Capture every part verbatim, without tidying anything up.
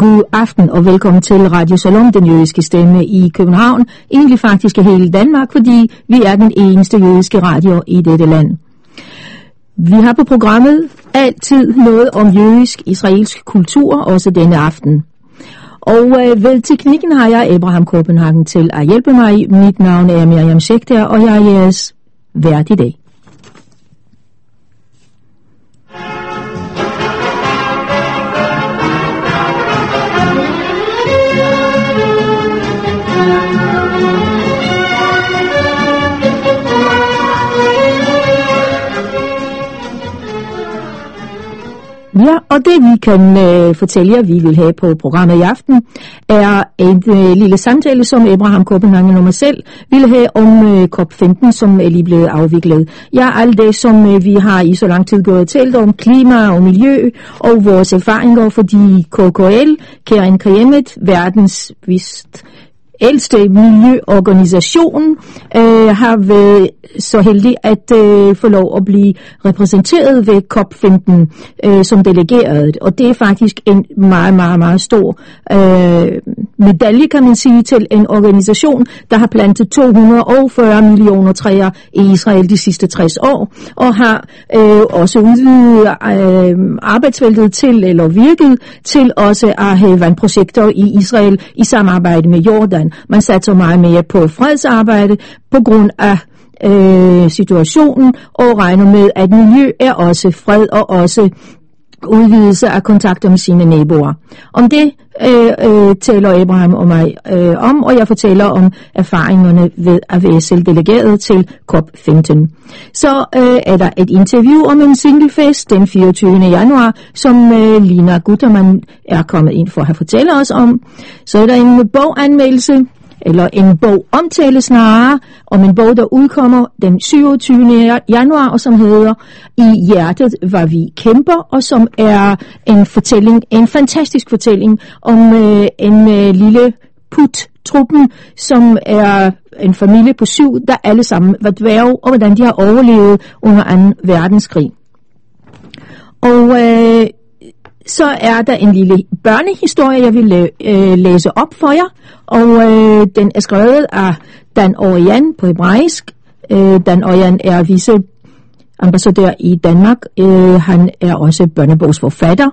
God aften og velkommen til Radio Salom, den jødiske stemme i København. Egentlig faktisk i hele Danmark, fordi vi er den eneste jødiske radio i dette land. Vi har på programmet altid noget om jødisk-israelsk kultur, også denne aften. Og øh, ved teknikken har jeg Abraham Copenhagen til at hjælpe mig. Mit navn er Miriam Schechter, og jeg er jeres vært i dag. Ja, og det vi kan øh, fortælle jer, vi vil have på programmet i aften, er en øh, lille samtale, som Abraham Copenhagen og mig selv ville have om øh, COP femten, som er lige blevet afviklet. Ja, alt det, som øh, vi har i så lang tid gået talt om, klima og miljø og vores erfaringer, fordi K K L, Keren Kayemet, verdens vist ældste miljøorganisation, øh, har været så heldig at øh, få lov at blive repræsenteret ved COP femten øh, som delegeret. Og det er faktisk en meget, meget, meget stor øh, medalje, kan man sige, til en organisation, der har plantet to hundrede og fyrre millioner træer i Israel de sidste tres år, og har øh, også udvidet øh, arbejdsfeltet til, eller virket til også at have vandprojekter i Israel i samarbejde med Jordan. Man satser meget mere på fredsarbejde på grund af øh, situationen, og regner med, at miljø er også fred og også udvidelse af kontakter med sine naboer. Om det øh, øh, taler Abraham og mig øh, om, og jeg fortæller om erfaringerne ved at være selv delegeret til COP femten. Så øh, er der et interview om en singlefest den fireogtyvende januar, som øh, Lina Guttermann er kommet ind for at fortælle os om. Så er der en boganmeldelse, eller en bog omtale snarere, om en bog, der udkommer den syvogtyvende januar, og som hedder I hjertet var vi kæmper, og som er en fortælling, en fantastisk fortælling om øh, en øh, lille put-truppen, som er en familie på syv, der alle sammen var dværge, og hvordan de har overlevet under anden verdenskrig. Og øh, så er der en lille børnehistorie, jeg vil øh, læse op for jer, og øh, den er skrevet af Dan Orian på hebraisk. Øh, Dan Orian er viceambassadør i Danmark. Øh, han er også børnebogsforfatter.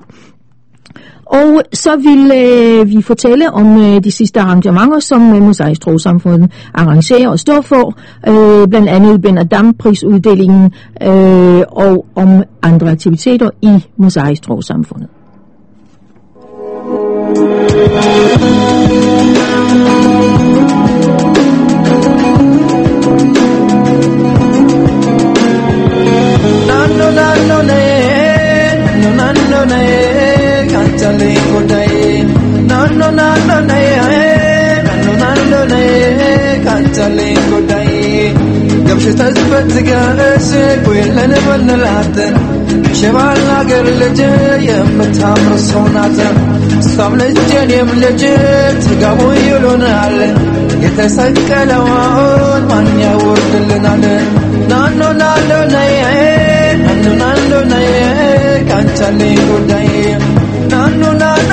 Og så vil øh, vi fortælle om øh, de sidste arrangementer, som øh, Mosaisk Trossamfund arrangerer og står for, øh, blandt andet Ben Adam-prisuddelingen øh, og om andre aktiviteter i Mosaisk Trossamfundet. شبالنا قرلج يمتامر صوناتا صامل الجنيم لجب تقابو يلونال يتسك لوان من يورد لنا نانو نانو نيه نانو نانو نيه كانت لي قدي نانو نانو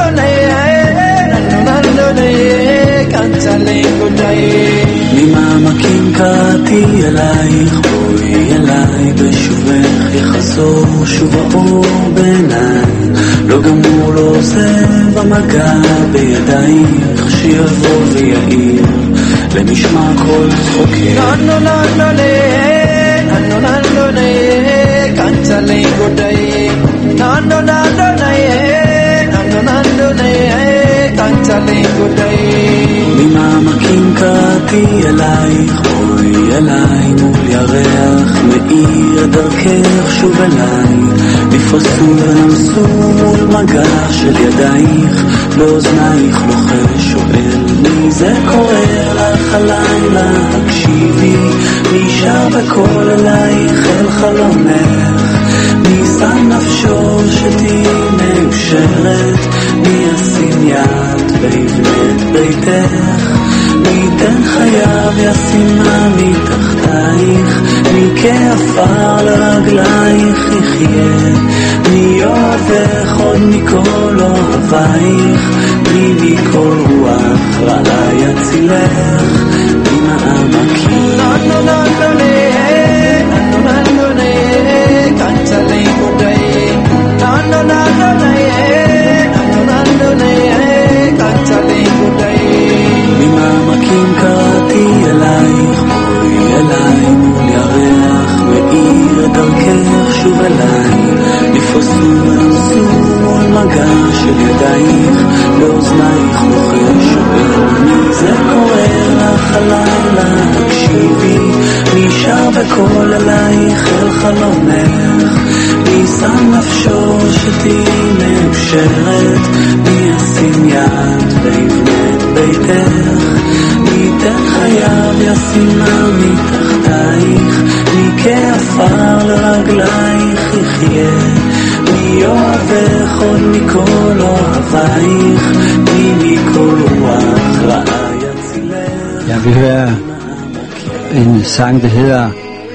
نيه نانو نانو نيه كانت لي قدي مما مكين كاتي يلاي خوي يلاي بشوفك يخسو شوفه בעיניי לא גמור לא עושה במגע בידייך שיבוא ויעיר למשמע כל צחוקי ננו ננו נהיה ננו ננו נהיה קנצה לי גודאי ננו ננו נהיה ננו ננו נהיה קנצה לי גודאי ממעמקים קראתי אלייך אוי אליי מול ירח מאיר דרכך שוב אליי נפרסו ונמסו מול מגע של ידייך באוזנייך לוחש שואל מי זה קורא לך הלילה הקשיבי מי שר בקול אלייך אל חלומך מי שם נפשו שתהי מאושרת מי ישים יד ויבנה את ביתך מי ייתן חייו ישימה מתחתייך מי כעפר לרגלייך יחיה מי אוהבך עוד מכל אוהבייך מי מכל רוח רעה יצילך ממעמקים. ננו ננו נה, ננו ננו נה, קנצלי גודי. ננו ננו נה, ננו ננו נה, קנצלי גודי. ממעמקים קראתי אלייך, בואי אליי מול ירח, מאיר דרכך שוב אליי, לפוסו ונוסו מול מגע של ידייך, באוזנייך מוכר שואל מי זה קורא לך הלילה, תקשיבי, מי שר בקול אלייך אל חלומך, מי שם נפשו שתהי מאושרת, מי ישים יד ויבנה את ביתך, מי ייתן חייו ישימה מתחתייך, מי כעפר לרגלייך יחיה, מי אוהבך עוד מכל אוהבייך, מי מכל רוח רעה יצילך. Ja, vi hører en sang, der hedder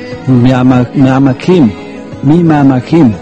Miyamakim, Miyamakim,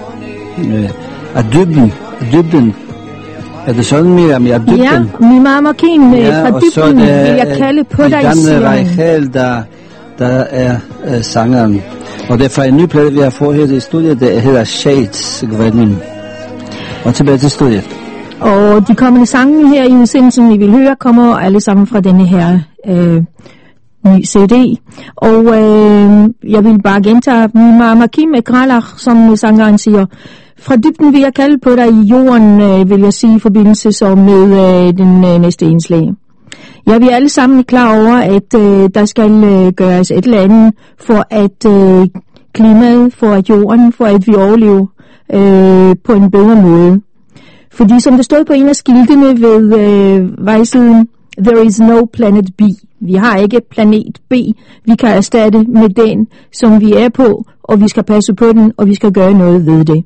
af dybden, dybden. Er det sådan, Miriam? Ja, dybden. Ja, Miyamakim, ja, fra dybden vil jeg kalde på dig, Jan Reichel, der, der er uh, sangeren. Og det er fra en ny plade, vi har fået her i studiet, der hedder Shades, Gvænden. Og tilbage til studiet. Og de kommende sange her i udsendelsen, vi vil høre, kommer alle sammen fra denne her øh, ny C D. Og øh, jeg vil bare gentage Miyamakim Ekralach, som sangeren siger. Fra dybden vil jeg kalde på dig i jorden, øh, vil jeg sige i forbindelse så med øh, den øh, næste indslag. Ja, vi er alle sammen klar over, at øh, der skal øh, gøres et eller andet for at øh, klimaet, for at jorden, for at vi overlever øh, på en bedre måde. Fordi som det stod på en af skiltene ved øh, vejsiden, there is no planet B. Vi har ikke planet B. Vi kan erstatte med den, som vi er på, og vi skal passe på den, og vi skal gøre noget ved det.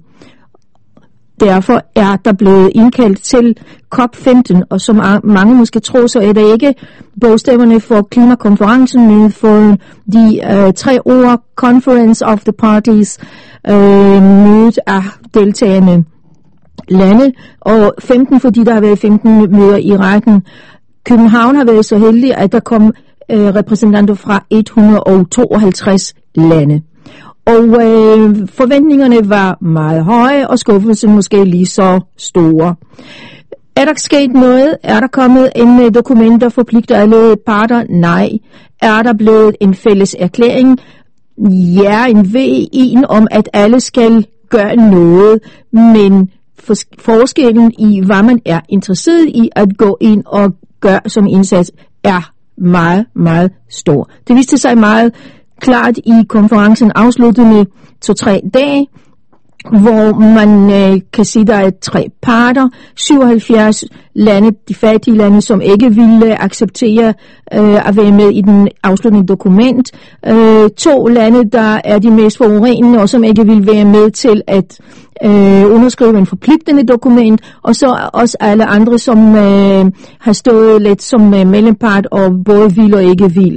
Derfor er der blevet indkaldt til COP femten, og som mange måske tror, så er det ikke bogstaverne for klimakonferencen, men for de øh, tre ord Conference of the Parties, øh, mødet af deltagende lande, og femten, fordi der har været femten møder i rækken. København har været så heldig, at der kom øh, repræsentanter fra et hundrede og tooghalvtreds lande. Og øh, forventningerne var meget høje, og skuffelsen måske lige så store. Er der sket noget? Er der kommet en dokument, der forpligter alle parter? Nej. Er der blevet en fælles erklæring? Ja, en V en om, at alle skal gøre noget, men forskellen i, hvad man er interesseret i at gå ind og gøre som indsats, er meget, meget stor. Det viste sig meget klart i konferencen afsluttende to-tre dage, hvor man øh, kan sige, der er tre parter, syvoghalvfjerds lande, de fattige lande, som ikke ville acceptere øh, at være med i den afsluttende dokument, øh, to lande, der er de mest forurenende, og som ikke vil være med til at øh, underskrive en forpligtende dokument, og så også alle andre, som øh, har stået lidt som øh, mellempart, og både vil og ikke vil.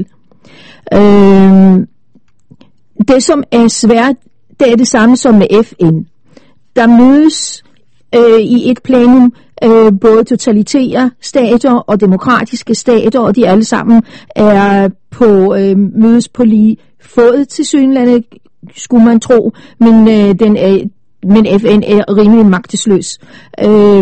Øh, det, som er svært, det er det samme som med F N. Der mødes øh, i et plenum øh, både totalitære stater og demokratiske stater, og de alle sammen er på øh, mødes på lige fod til synlande, skulle man tro, men, øh, den er, men F N er rimelig magtesløs. Øh,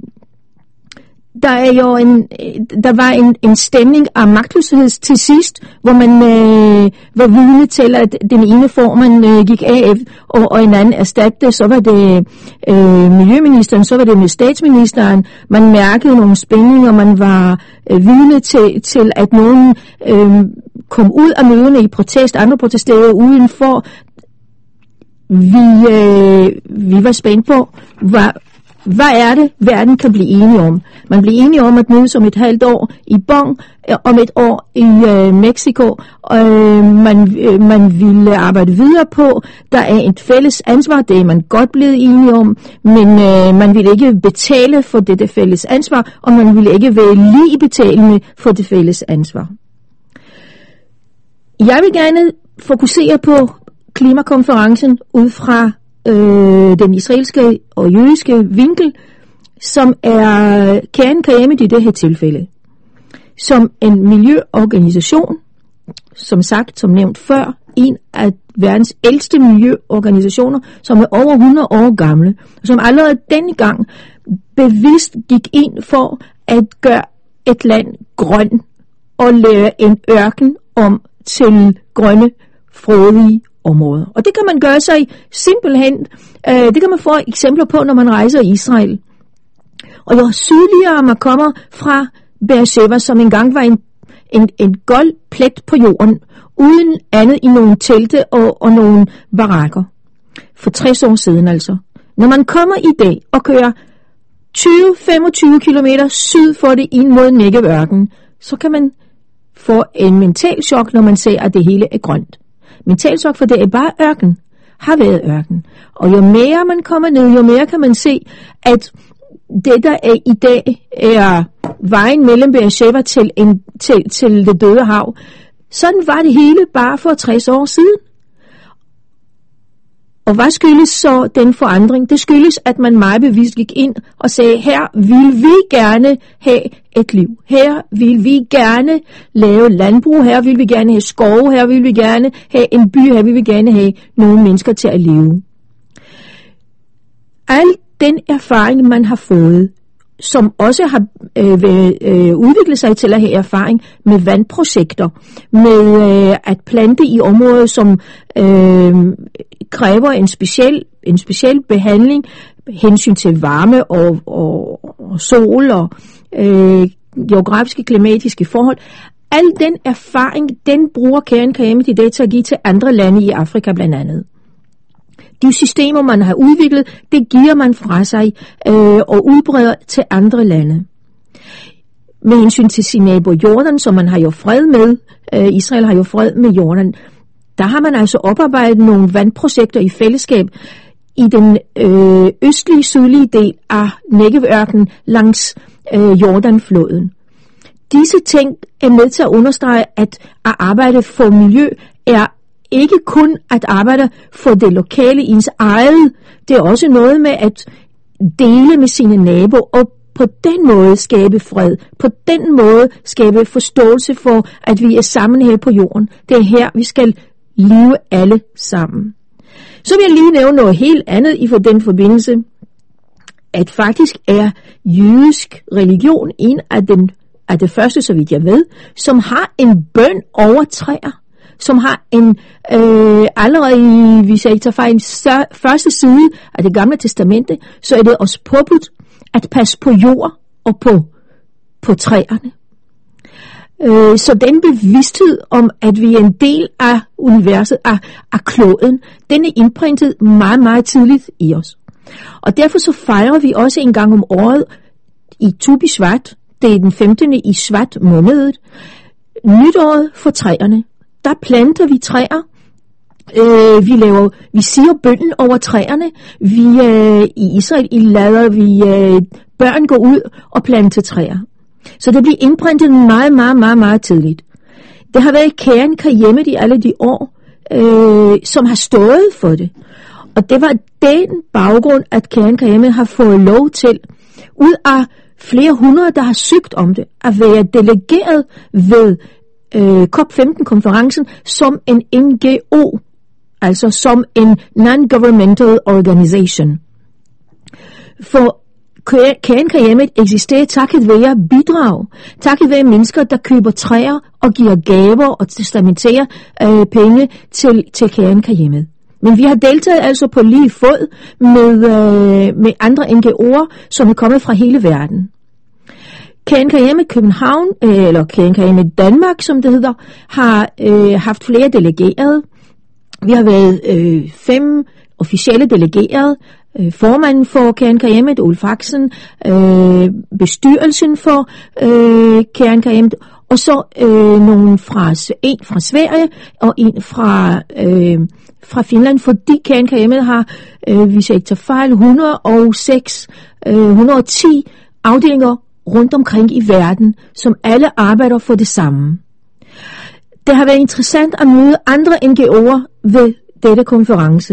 Der er jo en, der var en, en stemning af magtløshed til sidst, hvor man øh, var vidne til, at den ene formand øh, gik af, og, og en anden erstattede. Så var det øh, miljøministeren, så var det med statsministeren. Man mærkede nogle spændinger, man var øh, vidne til, til, at nogen øh, kom ud af møderne i protest, andre protesterede udenfor. Vi, øh, vi var spændt på, hvad Hvad er det, verden kan blive enige om? Man bliver enige om at mødes om et halvt år i Bonn, om et år i øh, Mexico, og øh, man, øh, man vil arbejde videre på. Der er et fælles ansvar, det er man godt blevet enige om, men øh, man vil ikke betale for dette fælles ansvar, og man vil ikke være lige betalende for det fælles ansvar. Jeg vil gerne fokusere på klimakonferencen ud fra Øh, den israelske og jødiske vinkel, som er Karen Kayemet i det her tilfælde, som en miljøorganisation, som sagt, som nævnt før, en af verdens ældste miljøorganisationer, som er over hundrede år gamle, som allerede dengang bevidst gik ind for at gøre et land grøn og lave en ørken om til grønne, frodige områder. Og det kan man gøre sig simpelthen, øh, det kan man få eksempler på, når man rejser i Israel. Og jo sydligere man kommer fra Beersheba, som engang var en, en, en gold plet på jorden, uden andet i nogle telte og, og nogle barakker. For tres år siden altså. Når man kommer i dag og kører tyve til femogtyve kilometer syd for det ind mod Negev-ørken, så kan man få en mental chok, når man ser, at det hele er grønt. Mental chok, for det er bare ørken. Har været ørken. Og jo mere man kommer ned, jo mere kan man se, at det der er i dag er vejen mellem Beersheba til, en, til, til det døde hav. Sådan var det hele bare for tres år siden. Og hvad skyldes så den forandring? Det skyldes, at man meget bevidst gik ind og sagde, her vil vi gerne have et liv. Her vil vi gerne lave landbrug. Her vil vi gerne have skove. Her vil vi gerne have en by. Her vil vi gerne have nogle mennesker til at leve. Al den erfaring, man har fået, som også har øh, været, øh, udviklet sig til at have erfaring med vandprojekter, med øh, at plante i områder, som øh, kræver en speciel, en speciel behandling, hensyn til varme og, og, og sol og øh, geografiske, klimatiske forhold. Al den erfaring, den bruger Karen Kayemet i dag til at give til andre lande i Afrika blandt andet. De systemer, man har udviklet, det giver man fra sig øh, og udbreder til andre lande. Med hensyn til sin nabo Jordan, som man har jo fred med, øh, Israel har jo fred med Jordan, der har man altså oparbejdet nogle vandprojekter i fællesskab i den øh, østlige, sydlige del af Negev-ørkenen langs øh, Jordanfloden. Disse ting er med til at understrege, at at arbejde for miljø er ikke kun at arbejde for det lokale i ens eget, det er også noget med at dele med sine naboer og på den måde skabe fred, på den måde skabe forståelse for, at vi er sammen her på jorden. Det er her, vi skal leve alle sammen. Så vil jeg lige nævne noget helt andet i for den forbindelse, at faktisk er jødisk religion en af, den, af det første, så vidt jeg ved, som har en bøn over træer. Som har en, øh, allerede, hvis jeg ikke tager fejl, første side af det gamle testamente, så er det også påbudt at passe på jord og på, på træerne. Øh, så den bevidsthed om, at vi er en del af universet, af, af kloden, den er indprintet meget, meget tidligt i os. Og derfor så fejrer vi også en gang om året i Tu B'Shvat, det er den femtende i Shvat måned, nytåret for træerne. Der planter vi træer, øh, vi laver, vi siger bønnen over træerne, vi øh, i Israel i lader vi øh, børn gå ud og plante træer. Så det bliver indprintet meget, meget, meget, meget tidligt. Det har været Karen Kayemet i alle de år, øh, som har stået for det. Og det var den baggrund, at Karen Kayemet har fået lov til, ud af flere hundrede, der har søgt om det, at være delegeret ved Øh, C O P femten-konferencen som en N G O, altså som en non-governmental organization. For Karen Kayemet eksisterer takket være bidrag, takket være mennesker, der køber træer og giver gaver og testamenterer øh, penge til, til Karen Kayemet. Men vi har deltaget altså på lige fod med, øh, med andre N G O'er, som er kommet fra hele verden. Karen Kayemet København, eller Karen Kayemet Danmark, som det hedder, har øh, haft flere delegerede. Vi har været øh, fem officielle delegerede. Øh, formanden for Karen Kayemet, Ulf Axen, øh, bestyrelsen for øh, Karen Kayemet, og så øh, nogle fra, en fra Sverige og en fra, øh, fra Finland, fordi Karen Kayemet har, øh, hvis jeg ikke tager fejl, et hundrede og seks, øh, et hundrede og ti afdelinger rundt omkring i verden, som alle arbejder for det samme. Det har været interessant at møde andre N G O'er ved dette konference.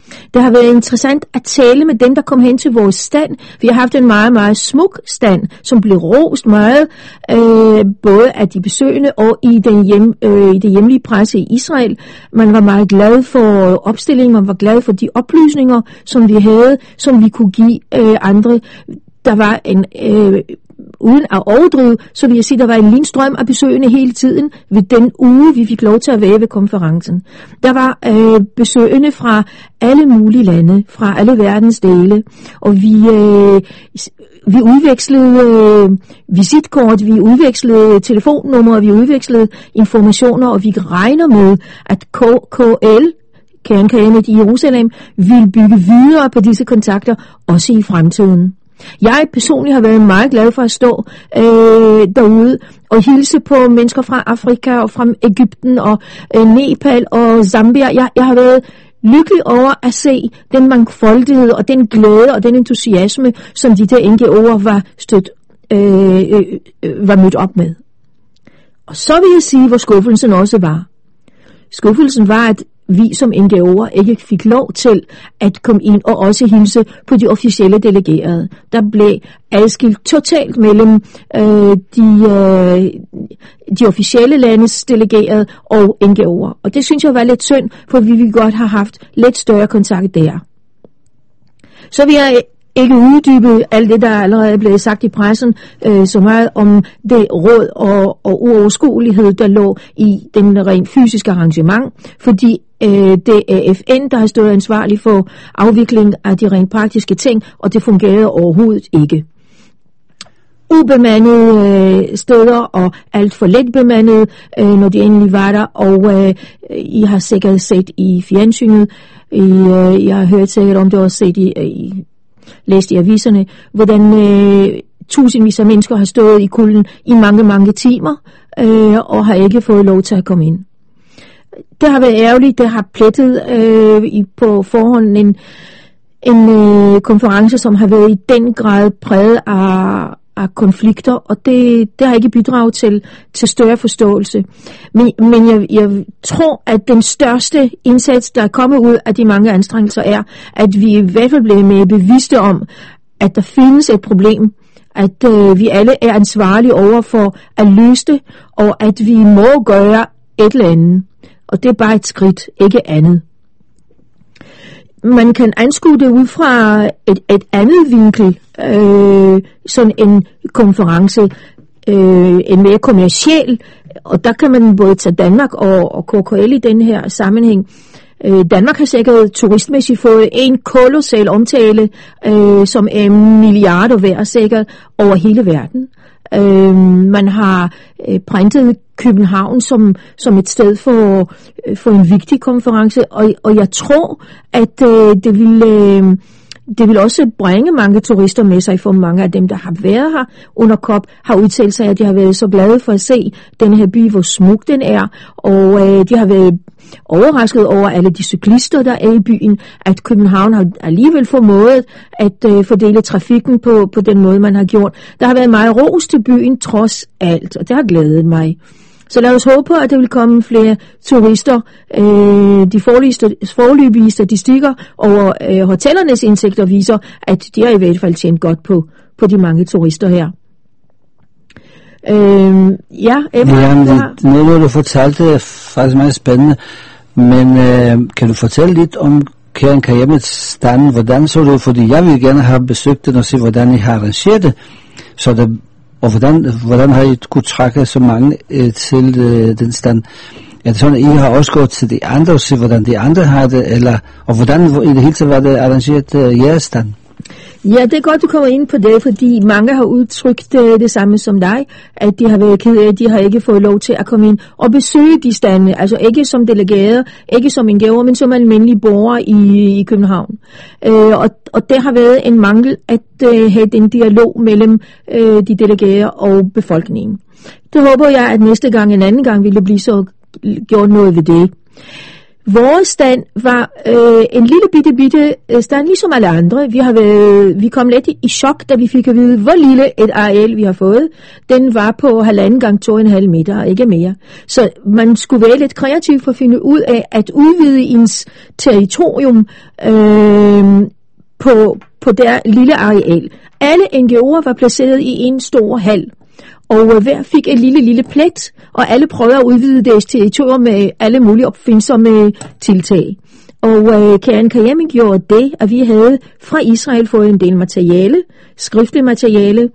Det har været interessant at tale med dem, der kom hen til vores stand. Vi har haft en meget, meget smuk stand, som blev rost meget, øh, både af de besøgende og i, den hjem, øh, i det hjemlige presse i Israel. Man var meget glad for opstillingen, man var glad for de oplysninger, som vi havde, som vi kunne give øh, andre. Der var en... Øh, uden at overdrive, så vil jeg sige, der var en lindstrøm af besøgende hele tiden ved den uge, vi fik lov til at være ved konferencen. Der var øh, besøgende fra alle mulige lande, fra alle verdens dele, og vi, øh, vi udvekslede øh, visitkort, vi udvekslede telefonnumre, vi udvekslede informationer, og vi regner med, at K K L, Kernkagemet i Jerusalem, vil bygge videre på disse kontakter, også i fremtiden. Jeg personligt har været meget glad for at stå øh, derude og hilse på mennesker fra Afrika og fra Egypten og øh, Nepal og Zambia. Jeg, jeg har været lykkelig over at se den mangfoldighed og den glæde og den entusiasme, som de der N G O'er var, stødt, øh, øh, var mødt op med. Og så vil jeg sige, hvor skuffelsen også var. Skuffelsen var, at vi som N G O'er ikke fik lov til at komme ind og også hilse på de officielle delegerede. Der blev adskilt totalt mellem øh, de, øh, de officielle landes delegerede og N G O'er. Og det synes jeg var lidt synd, for vi ville godt have haft lidt større kontakt der. Så vil jeg ikke uddybe alt det, der allerede er blevet sagt i pressen, øh, så meget om det råd og, og uoverskuelighed, der lå i den rent fysiske arrangement, fordi øh, det er F N, der har stået ansvarlig for afvikling af de rent praktiske ting, og det fungerede overhovedet ikke. Ubemandede øh, steder og alt for let bemandede, øh, når de endelig var der, og øh, I har sikkert set i fjernsynet, I, øh, jeg har hørt sikkert om det også set i, i læst i aviserne, hvordan øh, tusindvis af mennesker har stået i kulden i mange, mange timer, øh, og har ikke fået lov til at komme ind. Det har været ærgerligt, det har plettet øh, i, på forhånd en, en øh, konference, som har været i den grad præget af, af konflikter, og det, det har ikke bidraget til, til større forståelse. Men, men jeg, jeg tror, at den største indsats, der er kommet ud af de mange anstrengelser, er, at vi i hvert fald bliver mere bevidste om, at der findes et problem, at øh, vi alle er ansvarlige over for at løse det, og at vi må gøre et eller andet. Og det er bare et skridt, ikke andet. Man kan anskue det ud fra et, et andet vinkel, øh, sådan en konference, øh, en mere kommerciel, og der kan man både tage Danmark og, og K K L i den her sammenhæng. Øh, Danmark har sikkert turistmæssigt fået en kolossal omtale, øh, som er milliarder værd sikkert over hele verden. Øh, man har øh, printet København som, som et sted for, øh, for en vigtig konference, og, og jeg tror, at øh, det vil... Øh, Det vil også bringe mange turister med sig, for mange af dem, der har været her under COP, har udtalt sig, at de har været så glade for at se den her by, hvor smuk den er, og øh, de har været overrasket over alle de cyklister, der er i byen, at København har alligevel formået at øh, fordele trafikken på, på den måde, man har gjort. Der har været meget ros til byen, trods alt, og det har glædet mig. Så lad os håbe på, at der vil komme flere turister. Øh, de foreløbige statistikker over øh, hotellernes indtægter viser, at de har i hvert fald tjent godt på, på de mange turister her. Øh, ja, Emma, ja, det, det, noget, du fortalte, er faktisk meget spændende. Men øh, kan du fortælle lidt om Kernkagemets stand? Hvordan så du? Fordi jeg vil gerne have besøgt den og se, hvordan I har arrangeret det. Så det Og hvordan, hvordan har I kunnet trække så mange øh, til øh, den stand? Er det sådan, at I har også gået til de andre og se, hvordan de andre har det? Eller, og hvordan i det hele taget var det arrangeret øh, jeres stand? Ja, det er godt, du kommer ind på det, fordi mange har udtrykt øh, det samme som dig, at de har været ked af, at de har ikke fået lov til at komme ind og besøge de stande, altså ikke som delegerede, ikke som en gaver, men som almindelige borgere i, i København. Øh, og, og det har været en mangel at øh, have den dialog mellem øh, de delegerede og befolkningen. Det håber jeg, at næste gang, en anden gang, vil det blive så gjort noget ved det. Vores stand var øh, en lille bitte bitte stand, ligesom alle andre. Vi, har været, vi kom lidt i chok, da vi fik at vide, hvor lille et areal vi har fået. Den var på halvanden gang to og en halv meter, ikke mere. Så man skulle være lidt kreativ for at finde ud af at udvide ens territorium øh, på, på der lille areal. Alle N G O'er var placeret i en stor hal. Og hver fik en lille, lille plet, og alle prøvede at udvide deres territorium med alle mulige opfindsomme tiltag. Og øh, Keren Kayemet gjorde det, at vi havde fra Israel fået en del materiale, skriftlig materiale,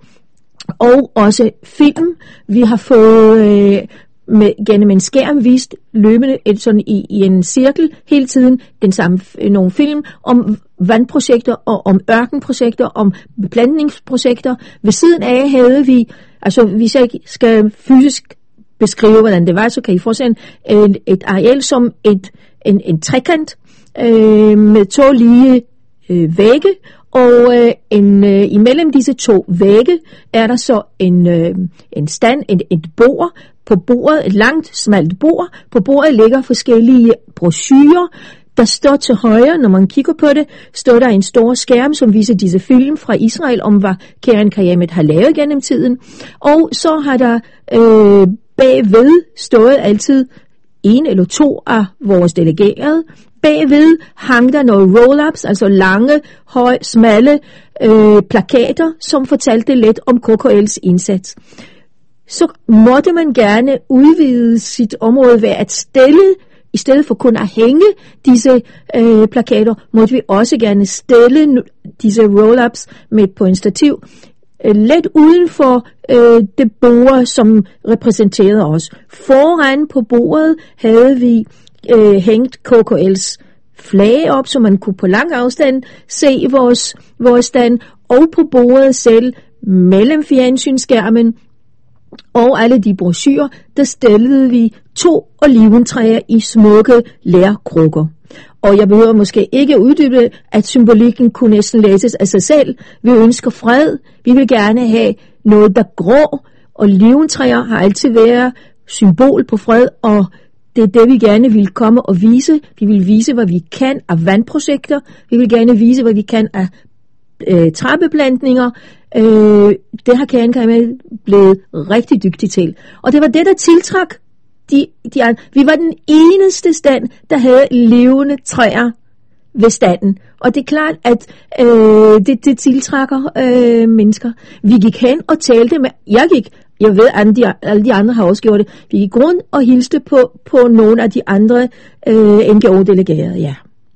og også film. Vi har fået øh, med, gennem en skærm vist løbende et, sådan i, i en cirkel hele tiden den samme nogle film om vandprojekter og om ørkenprojekter, om beplantningsprojekter. Ved siden af havde vi, altså hvis jeg skal fysisk beskrive, hvordan det var, så kan I forestille et, et areal som et, en, en trekant øh, med to lige øh, vægge, og øh, en, øh, imellem disse to vægge er der så en, øh, en stand, et, et bord. På bordet, et langt, smalt bord. På bordet ligger forskellige brochurer. Der står til højre, når man kigger på det, står der en stor skærm, som viser disse film fra Israel, om hvad Keren Kayemet har lavet gennem tiden. Og så har der øh, bagved stået altid en eller to af vores delegerede. Bagved hang der nogle roll-ups, altså lange, høje, smalle øh, plakater, som fortalte lidt om K K L's indsats. Så måtte man gerne udvide sit område ved at stille, i stedet for kun at hænge disse øh, plakater, måtte vi også gerne stille disse roll-ups med på en stativ, øh, lidt uden for øh, det bord, som repræsenterede os. Foran på bordet havde vi øh, hængt K K L's flag op, så man kunne på lang afstand se vores, vores stand, og på bordet selv, mellem fjernsynsskærmen og alle de brochurer, der stillede vi to oliventræer i smukke lærkrukker. Og jeg behøver måske ikke uddybe, at symbolikken kunne næsten læses af sig selv. Vi ønsker fred. Vi vil gerne have noget, der gror. Oliventræer har altid været symbol på fred, og det er det, vi gerne vil komme og vise. Vi vil vise, hvad vi kan af vandprojekter. Vi vil gerne vise, hvad vi kan af øh, træbeplantninger. Øh, det har Keren Kayemet blevet rigtig dygtig til. Og det var det, der tiltrak de, de andre. Vi var den eneste stand, der havde levende træer ved standen. Og det er klart, at øh, det, det tiltrækker øh, mennesker. Vi gik hen og talte med, jeg gik, jeg ved, at de, alle de andre har også gjort det, vi gik rundt og hilste på, på nogle af de andre øh, N G O-delegerede, ja.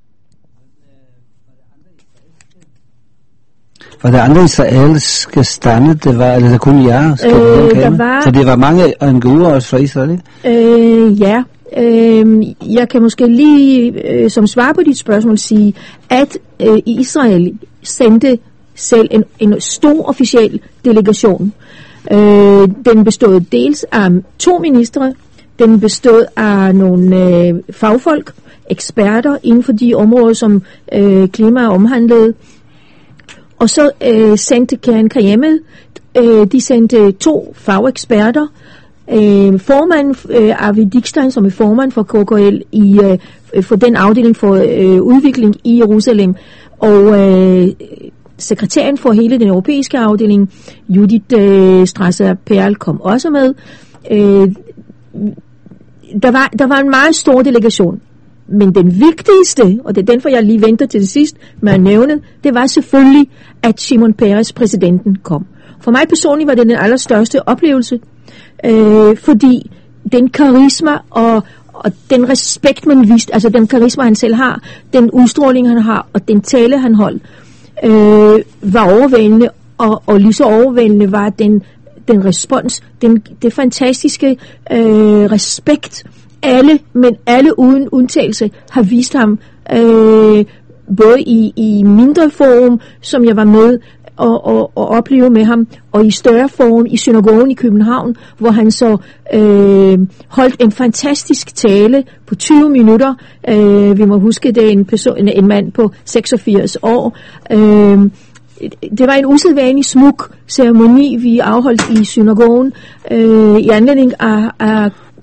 Var der andre israelske stande, det var, eller der kun jer? Øh, der var, så det var mange N G O'er også fra Israel, ikke? Øh, ja. Øh, jeg kan måske lige øh, som svar på dit spørgsmål sige, at øh, Israel sendte selv en, en stor officiel delegation. Øh, den bestod dels af to ministre, den bestod af nogle øh, fagfolk, eksperter inden for de områder, som øh, klima omhandlede. Og så øh, sendte Keren Kayemet, øh, de sendte to fageksperter, øh, formand øh, Avi Dickstein, som er formand for K K L i, øh, for den afdeling for øh, udvikling i Jerusalem, og øh, sekretæren for hele den europæiske afdeling, Judith øh, Strasser-Perl, kom også med. Øh, der, var, der var en meget stor delegation. Men den vigtigste, og det er den, for jeg lige venter til det sidst med at nævne, det var selvfølgelig, at Shimon Peres, præsidenten, kom. For mig personligt var det den allerstørste oplevelse, øh, fordi den karisma og, og den respekt, man viste, altså den karisma, han selv har, den udstråling, han har, og den tale, han holdt, øh, var overvældende, og, og lige så overvældende var den, den respons, den, det fantastiske øh, respekt, alle, men alle uden undtagelse har vist ham, øh, både i, i mindre forum, som jeg var med og, og, og opleve med ham, og i større forum i synagogen i København, hvor han så øh, holdt en fantastisk tale på tyve minutter. Øh, vi må huske, det er en, person, en, en mand på seksogfirs år. Øh, det var en usædvanlig smuk ceremoni, vi afholdt i synagogen øh, i anledning af, af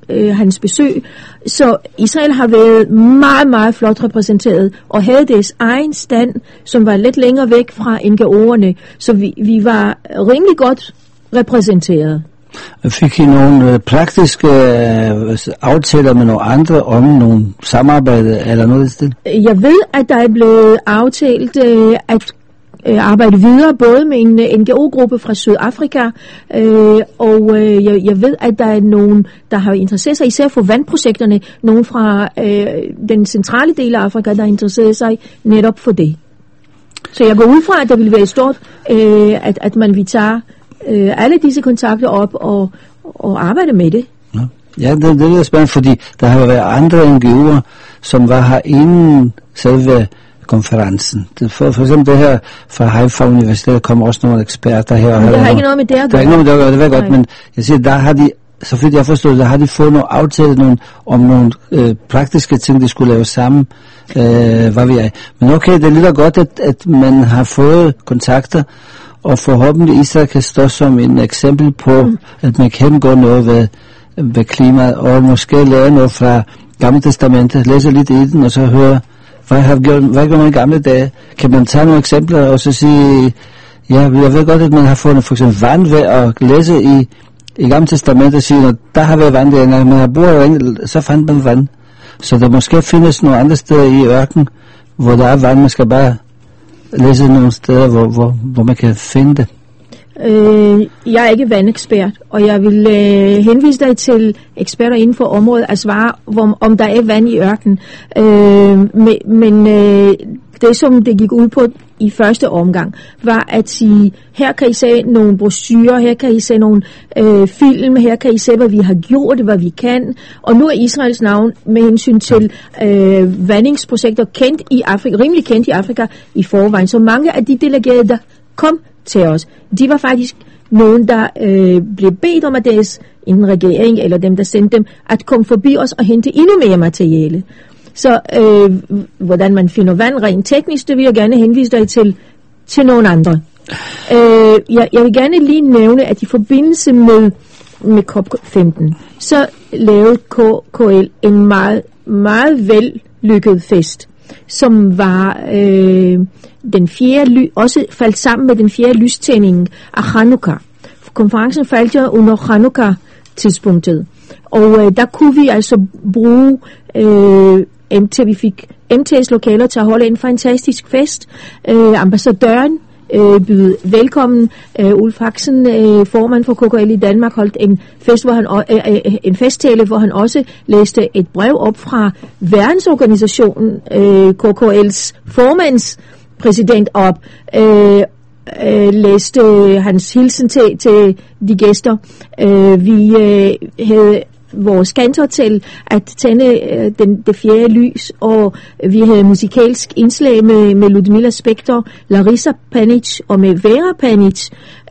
øh, hans besøg. Så Israel har været meget, meget flot repræsenteret, og havde deres egen stand, som var lidt længere væk fra N G O'erne. Så vi, vi var rimelig godt repræsenteret. Fik I nogle øh, praktiske øh, aftaler med nogle andre om nogle samarbejde eller noget i stil? Jeg ved, at der er blevet aftalt øh, at øh, arbejde videre både med en N G O-gruppe fra Sydafrika, øh, og øh, jeg, jeg ved, at der er nogen, der har interesseret sig især for vandprojekterne, nogen fra øh, den centrale del af Afrika, der interesserer sig netop for det. Så jeg går ud fra, at der vil være stort, øh, at, at man vil tage øh, alle disse kontakter op og, og arbejde med det. Ja, det, det er spændende, fordi der har været andre N G O'er, som var her inden selve konferencen. Det, for, for eksempel det her fra Haifa Universitet kommer også nogle eksperter her. Men det har ikke noget med det at gøre. Der er ikke noget med det at gøre, det var godt, men jeg siger, der har de, så vidt jeg forstår, der har de fået nogle aftale nogle, om nogle øh, praktiske ting, de skulle lave sammen, øh, hvad vi er. Men okay, det lyder godt, at, at man har fået kontakter, og forhåbentlig Israel kan stå som en eksempel på, mm. at man kan gå noget ved, ved klimaet, og måske lære noget fra Gamle Testamentet, læse lidt i den, og så høre, hvad har gjort, hvad gjorde man i gamle dage? Kan man tage nogle eksempler, og så sige, ja, jeg ved godt, at man har fundet for eksempel vand ved at læse i, i Gamle Testamentet, og sige, at der har været vand der, når man har boet, så fandt man vand. Så der måske findes nogle andre steder i ørken, hvor der er vand, man skal bare læse nogle steder, hvor, hvor, hvor man kan finde det. Øh, jeg er ikke vandekspert, og jeg vil øh, henvise dig til eksperter inden for området at svare, om, om der er vand i ørken. Øh, men men øh, det, som det gik ud på i første omgang, var at sige, her kan I se nogle brochurer, her kan I se nogle øh, film, her kan I se, hvad vi har gjort, hvad vi kan. Og nu er Israels navn med hensyn til øh, vandingsprojekter kendt i Afrika, rimelig kendt i Afrika i forvejen. Så mange af de delegerede, der kom til os, de var faktisk nogen, der øh, blev bedt om, at deres enten regering eller dem, der sendte dem, at komme forbi os og hente endnu mere materiale. Så øh, hvordan man finder vand rent teknisk, det vil jeg gerne henvise dig til, til nogle andre. Øh, jeg, jeg vil gerne lige nævne, at i forbindelse med, med COP femten, så lavede K L en meget, meget vellykket fest, som var øh, den fjerde ly, også faldt sammen med den fjerde lystænding af Hanukkah. Konferencen faldt jo under Hanukkah-tidspunktet, og øh, der kunne vi altså bruge øh, M T, vi fik M T's lokaler til at holde en fantastisk fest. Øh, ambassadøren øh, bød velkommen. Øh, Ulf Haxen, øh, formand for K K L i Danmark, holdt en fest, hvor han øh, øh, en festtale, hvor han også læste et brev op fra verdensorganisationen, øh, K K L's formands præsident op. Øh, øh, læste hans hilsen til, til de gæster. Øh, vi øh, havde vores kantor til at tænde øh, den, det fjerde lys, og vi havde musikalsk indslag med, med Ludmila Spektor, Larissa Panic og med Vera Panic.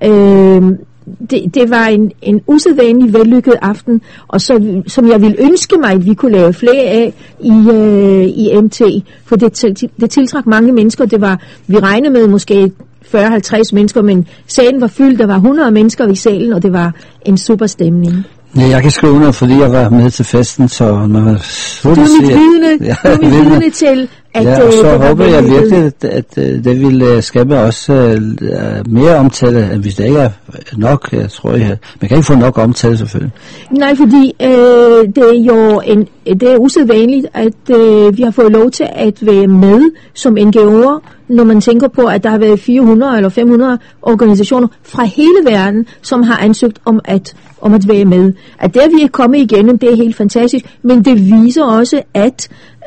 Øh, det, det var en, en usædvanlig vellykket aften, og så, som jeg ville ønske mig, at vi kunne lave flere af i, øh, i M T, for det, til, det tiltrak mange mennesker. Det var, vi regnede med måske fyrre til halvtreds mennesker, men salen var fyldt, der var hundrede mennesker i salen, og det var en super stemning. Ja, jeg kan skrive under, fordi jeg var med til festen, så man var du er mit vidne, ja, du er mit vidne til, at ja, og så øh, håber jeg virkelig, at, at, at det vil skabe også uh, mere omtale, at hvis det ikke er nok, jeg tror, jeg, man kan ikke få nok omtale selvfølgelig. Nej, fordi øh, det er jo en, det er usædvanligt, at øh, vi har fået lov til at være med som N G O'er, når man tænker på, at der har været fire hundrede eller fem hundrede organisationer fra hele verden, som har ansøgt om at, om at være med. At der vi er kommet igennem, det er helt fantastisk, men det viser også, at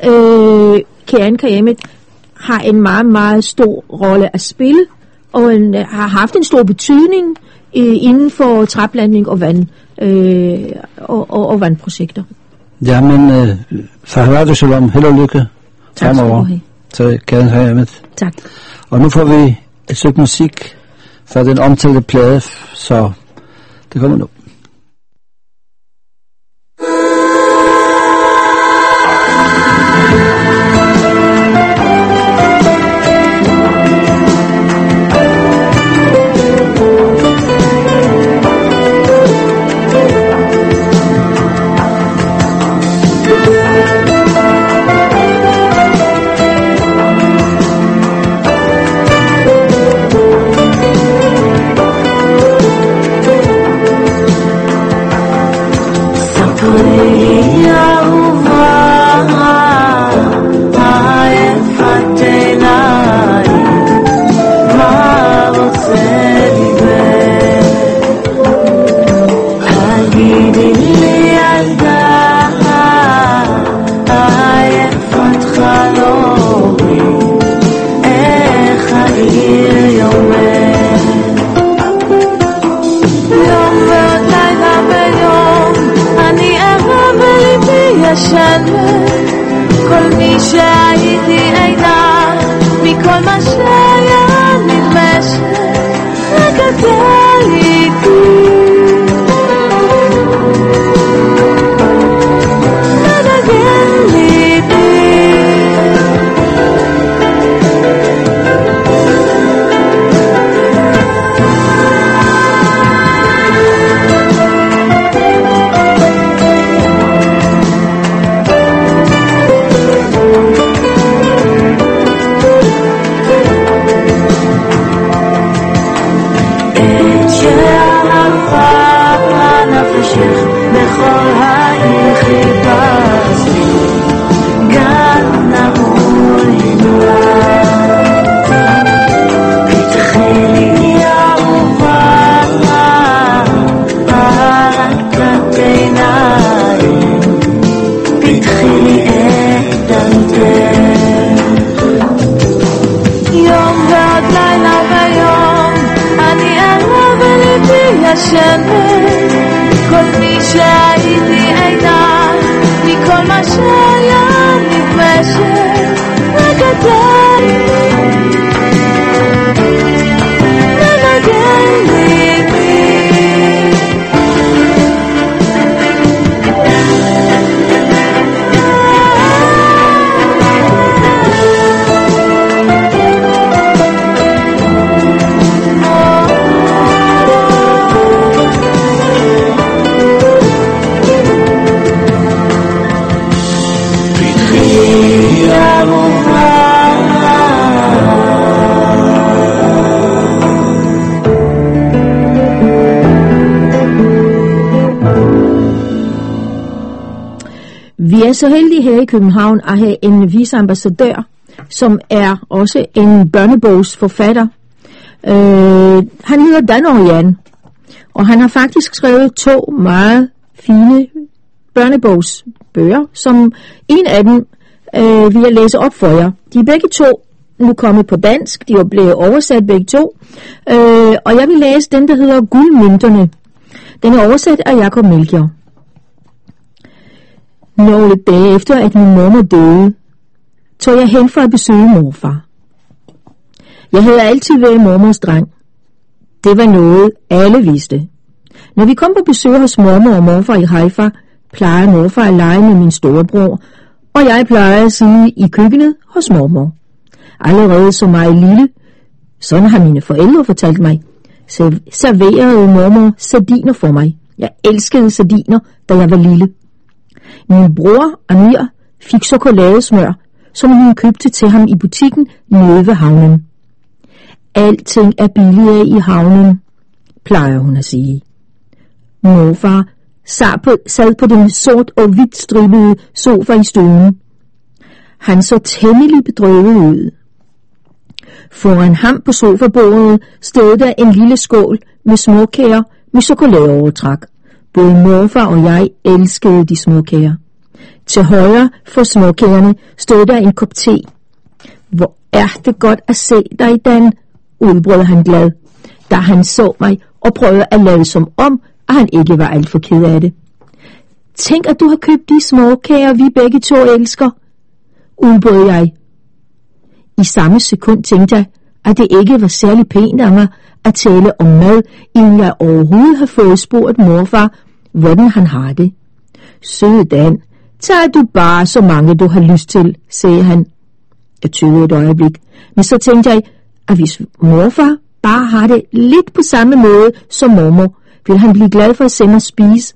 øh, Keren Kayemet har en meget, meget stor rolle at spille, og en, har haft en stor betydning øh, inden for træplantning og vand øh, og, og, og vandprojekter. Jamen, øh, farvel shalom, held og lykke fremover. Så Keren Kayemet. Tak. Og nu får vi et stykke musik fra den omtalte plade, så det kommer nu. חושך בכל העיר חיפשתי גן נעול נמלה פתחי לי אהובה הארת עיניים פתחי לי את דלתך יום ועוד לילה ויום אני ערה ולבי ישנת כל מי שהייתי עיניי מכל מה שהיה נפגשת וגדל מנגן ליבי Vi er så heldige her i København at have en viceambassadør, som er også en børnebogsforfatter. Øh, han hedder Dan Orian, og han har faktisk skrevet to meget fine børnebogsbøger, som en af dem øh, vil jeg læse op for jer. De er begge to nu kommet på dansk, de er blevet oversat begge to, øh, og jeg vil læse den, der hedder Guldmønterne. Den er oversat af Jakob Melchior. Nogle dage efter, at min mormor døde, tog jeg hen for at besøge morfar. Jeg havde altid været mormors dreng. Det var noget, alle vidste. Når vi kom på besøg hos mormor og morfar i Haifa, plejede morfar at lege med min storebror, og jeg plejede at sidde i køkkenet hos mormor. Allerede så meget lille, sådan har mine forældre fortalt mig, serverede mormor sardiner for mig. Jeg elskede sardiner, da jeg var lille. Min bror, Amir, fik chokoladesmør, som hun købte til ham i butikken nede ved havnen. Alting er billigere i havnen, plejer hun at sige. Morfar sad på, sad på den sort og hvidt stribede sofa i stuen. Han så temmelig bedrøvet ud. Foran ham på sofabordet stod der en lille skål med småkager med chokoladeovertræk. Både morfar og jeg elskede de småkager. Til højre for småkagerne stod der en kop te. Hvor er det godt at se dig, Dan, udbrød han glad, da han så mig og prøvede at lade som om, at han ikke var alt for ked af det. Tænk, at du har købt de småkager, vi begge to elsker, udbrød jeg. I samme sekund tænkte jeg, at det ikke var særlig pænt af mig at tale om mad, inden jeg overhovedet har fået spurgt morfar, hvordan han har det. Søde Dan, tag du bare så mange du har lyst til, sagde han. Jeg tøvede et øjeblik, men så tænkte jeg, at hvis morfar bare har det lidt på samme måde som mormor, vil han blive glad for at se mig spise.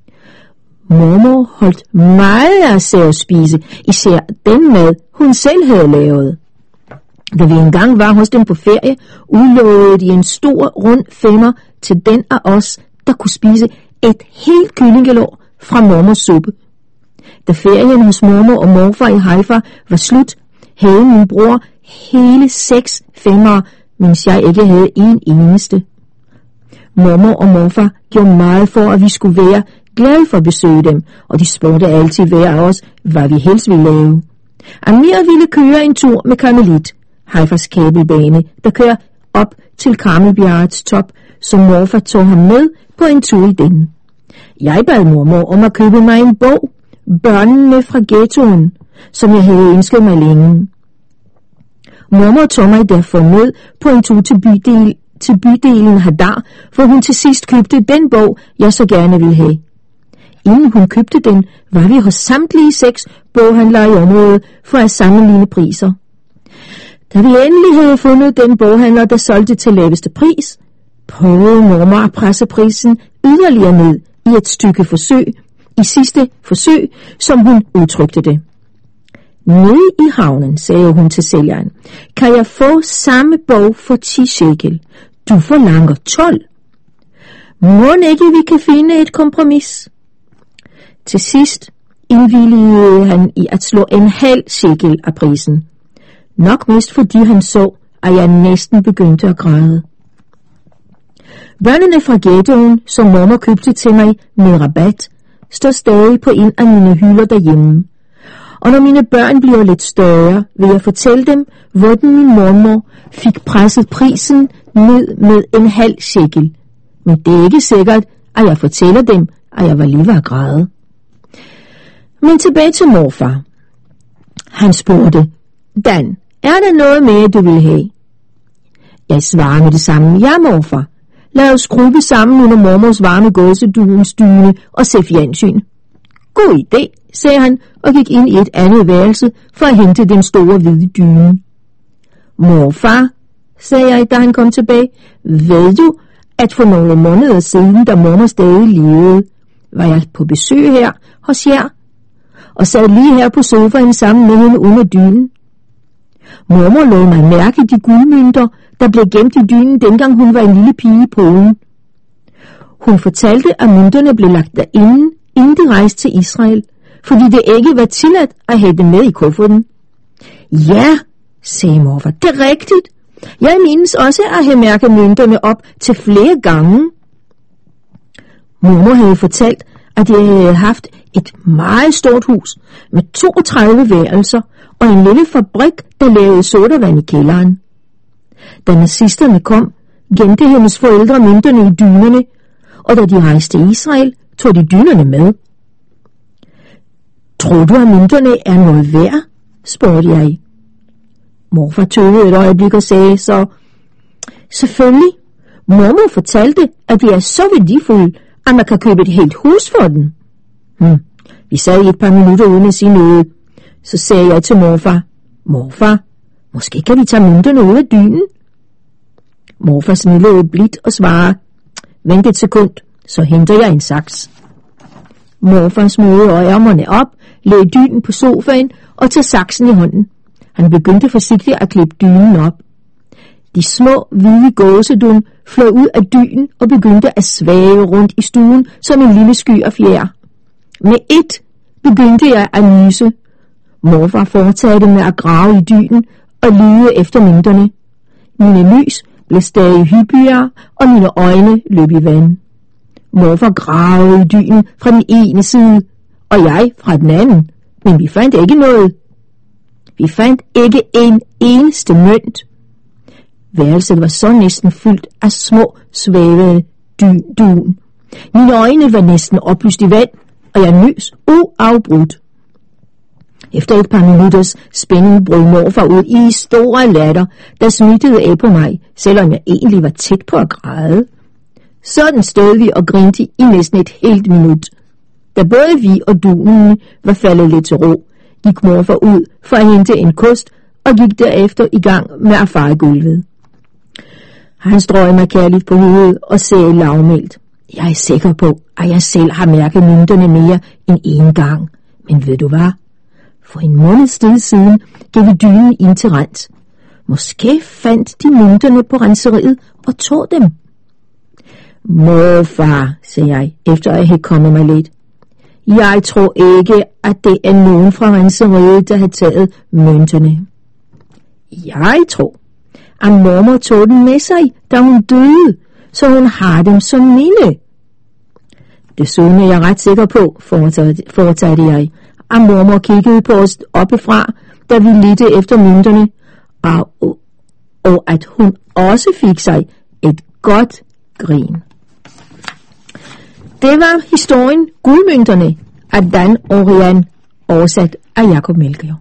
Mormor holdt meget af at se at spise, især den mad, hun selv havde lavet. Da vi engang var hos dem på ferie, udlovede de en stor rund femmer til den af os, der kunne spise et helt kyllingelår fra mormors suppe. Da ferien hos mormor og morfar i Haifa var slut, havde min bror hele seks femmer, mens jeg ikke havde en eneste. Mormor og morfar gjorde meget for, at vi skulle være glade for at besøge dem, og de spurgte altid hver af os, hvad vi helst ville lave. Amir ville køre en tur med Karmelit, Haifas kabelbane, der kører op til Karmelbjergets top, så morfar tog ham med på en tur i den. Jeg bad mormor om at købe mig en bog, Børnene fra ghettoen, som jeg havde ønsket mig længe. Mormor tog mig derfor med på en tur til, bydel, til bydelen Hadar, hvor hun til sidst købte den bog, jeg så gerne ville have. Inden hun købte den, var vi hos samtlige seks boghandlere i området for at sammenligne priser. Da vi endelig havde fundet den boghandler, der solgte til laveste pris, prøvede mormor at presse prisen yderligere ned i et stykke forsøg, i sidste forsøg, som hun udtrykte det. Nede i havnen, sagde hun til sælgeren, kan jeg få samme bog for ti shekel. Du forlanger tolv. Må ikke vi kan finde et kompromis? Til sidst indvilligede han i at slå en halv shekel af prisen. Nok mest fordi han så, at jeg næsten begyndte at græde. Børnene fra ghettoen, som mormor købte til mig med rabat, står stadig på en af mine hylder derhjemme. Og når mine børn bliver lidt større, vil jeg fortælle dem, hvordan min mormor fik presset prisen ned med en halv shekel. Men det er ikke sikkert, at jeg fortæller dem, at jeg var lige ved at græde. Men tilbage til morfar. Han spurgte, Dan, er der noget mere, du vil have? Jeg svarer med det samme, ja morfar. Lad os skrubbe sammen under mormors varme gåseduens dyne og se fjernsyn. God idé, sagde han og gik ind i et andet værelse for at hente den store hvide dyne. Morfar, sagde jeg, da han kom tilbage, ved du, at for nogle måneder siden, da mormor stadig levede, var jeg på besøg her hos jer, og sad lige her på sofaen sammen med hende under dynen. Mormor lod mig mærke de guldmønter, der blev gemt i dynen, dengang hun var en lille pige i Polen. Hun fortalte, at mønterne blev lagt derinde, inden de rejste til Israel, fordi det ikke var tilladt at have dem med i kufferten. Ja, sagde morfar, det er rigtigt. Jeg mindes også at have mærket mønterne op til flere gange. Mormor havde fortalt, at jeg havde haft et meget stort hus med toogtredive værelser og en lille fabrik, der lavede sodavand i kælderen. Da nazisterne kom, gemte hendes forældre mønterne i dynerne, og da de rejste til Israel, tog de dynerne med. Tror du, at mønterne er noget værd? Spurgte jeg. Morfar tøvede et øjeblik og sagde så, selvfølgelig. Mormor fortalte, at de er så værdifulde, at man kan købe et helt hus for den. Hm. Vi sad i et par minutter uden at sige noget. Så sagde jeg til morfar, morfar, måske kan vi tage mønterne ud af dynen? Morfar smilede blidt og svarede, vent et sekund, så henter jeg en saks. Morfar smøgede ærmerne op, lagde dynen på sofaen og tog saksen i hånden. Han begyndte forsigtigt at klippe dynen op. De små, hvide gåsedun fløj ud af dynen og begyndte at svæve rundt i stuen som en lille sky af fjer. Med et begyndte jeg at nyse. Morfar fortsatte med at grave i dynen og lede efter mønterne. Mine lys blev stadig hyppigere, og mine øjne løb i vand. Morfar gravede i dynen fra den ene side, og jeg fra den anden, men vi fandt ikke noget. Vi fandt ikke en eneste mønt. Værelset var så næsten fyldt af små, svævede dy- dun. Mine øjne var næsten oplyst i vand, og jeg nøs uafbrudt. Efter et par minutters spænding brød morfar ud i store latter, der smittede af på mig, selvom jeg egentlig var tæt på at græde. Sådan stod vi og grinte i næsten et helt minut. Da både vi og dunen var faldet lidt til ro, gik morfar ud for at hente en kost og gik derefter i gang med at fare gulvet. Han strøg mig kærligt på hovedet og sagde lavmældt, jeg er sikker på, at jeg selv har mærket mønterne mere end en gang. Men ved du hvad? For en måneds tid siden gav vi dynen ind til rent. Måske fandt de mønterne på renseriet og tog dem. Morfar, sagde jeg, efter at have kommet mig lidt. Jeg tror ikke, at det er nogen fra renseriet, der har taget mønterne. Jeg tror, at mormor tog den med sig, da hun døde, så hun har dem som minde. Desuden er jeg ret sikker på, fortalte jeg, at mormor kiggede på os oppefra, da vi ledte efter mønterne, og, og, og at hun også fik sig et godt grin. Det var historien Guldmønterne af Dan Orian, oversat af Jakob Melchior.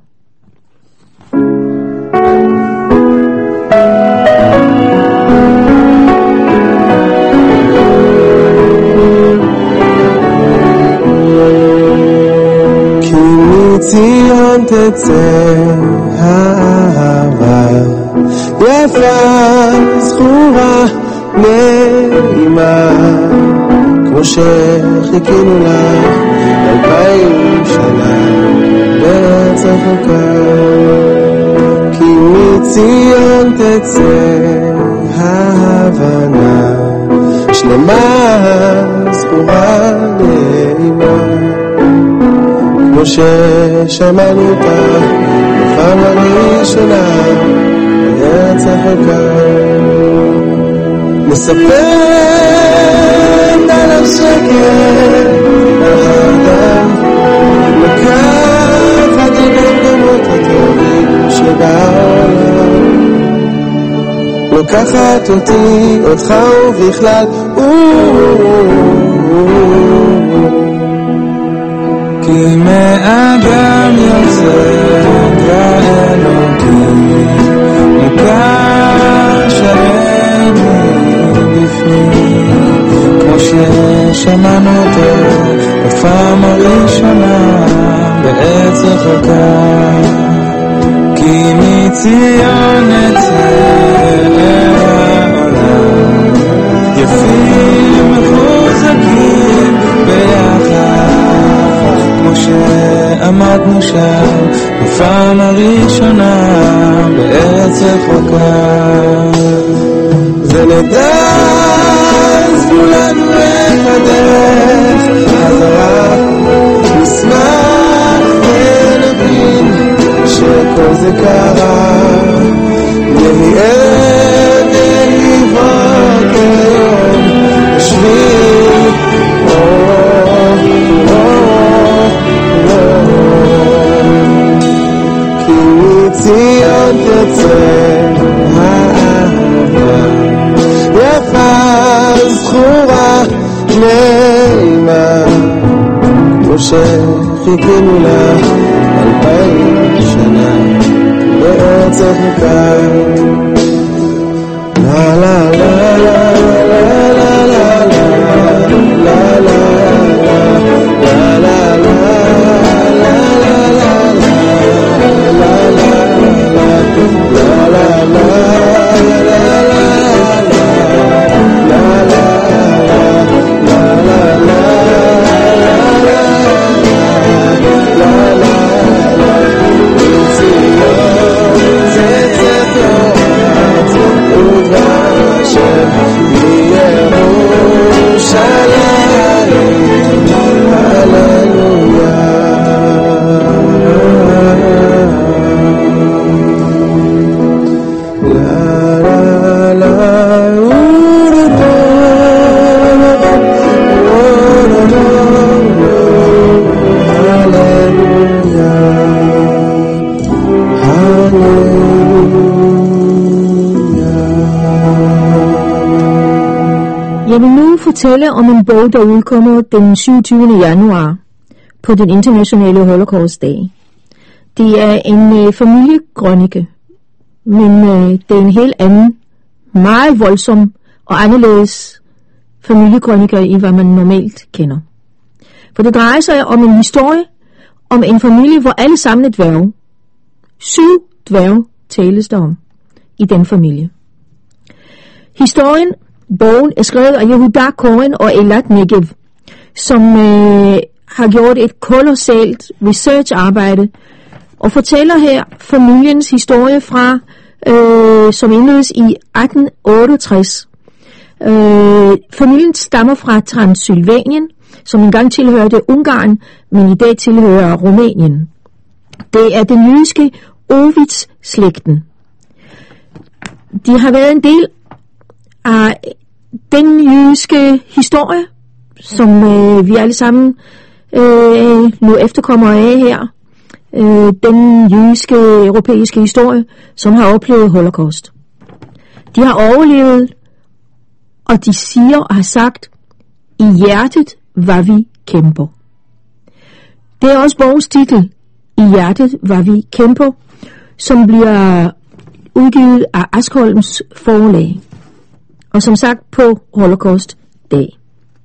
ציון תצא האהבה יפה, זכורה, נעימה, כמו שחיכינו לה אלפיים שנה בארץ רחוקה. כי מציון תצא ההבנה שלמה זכורה נעימה, כמו ששמענו אותה בפעם הראשונה בארץ רחוקה. מספרת על השקט, על האדם, לקחת את המקומות הטובים שבעולם, לוקחת אותי, אותך ובכלל, כי מאדם יוצאת האלוקים, מוקשר מבפנים, כמו ששמענו אותו בפעם הראשונה בארץ רחוקה. כי מציון נצא העולם, יפים מחוזקים ביחד, כמו שעמדנו שם בפעם הראשונה בארץ רחוקה. ונדע כולנו את הדרך חזרה, נשמח ונבין שכל זה קרה. נהיה נהיבות היום בשביל כי מציון תצא האהבה, יפה זכורה נעימה, כמו שחיכינו לה אלפיים שנה בארץ רחוקה. לה לה לה לה לה לה לה לה לה Jeg vil nu fortælle om en bog, der udkommer den syvogtyvende januar på den internationale Holocaust-dag. Det er en øh, familiekrønike, men øh, det er en helt anden, meget voldsom og anderledes familiekrøniker i hvad man normalt kender. For det drejer sig om en historie om en familie, hvor alle sammen er dværge. Syv dværge tales der om i den familie. Historien, bogen, er skrevet af Yehuda Cohen og Elad Negev, som øh, har gjort et kolossalt researcharbejde og fortæller her familiens historie fra, øh, som indledes i atten otteogtres. Øh, familien stammer fra Transylvanien, som engang tilhørte Ungarn, men i dag tilhører Rumænien. Det er den jødiske Ovitz-slægten. De har været en del af den jødiske historie, som øh, vi alle sammen øh, nu efterkommer af her. Øh, den jødiske europæiske historie, som har oplevet Holocaust. De har overlevet, og de siger og har sagt, i hjertet var vi kæmper. Det er også bogens titel, i hjertet var vi kæmper, som bliver udgivet af Askholms forlag, og som sagt på Holocaust-dag.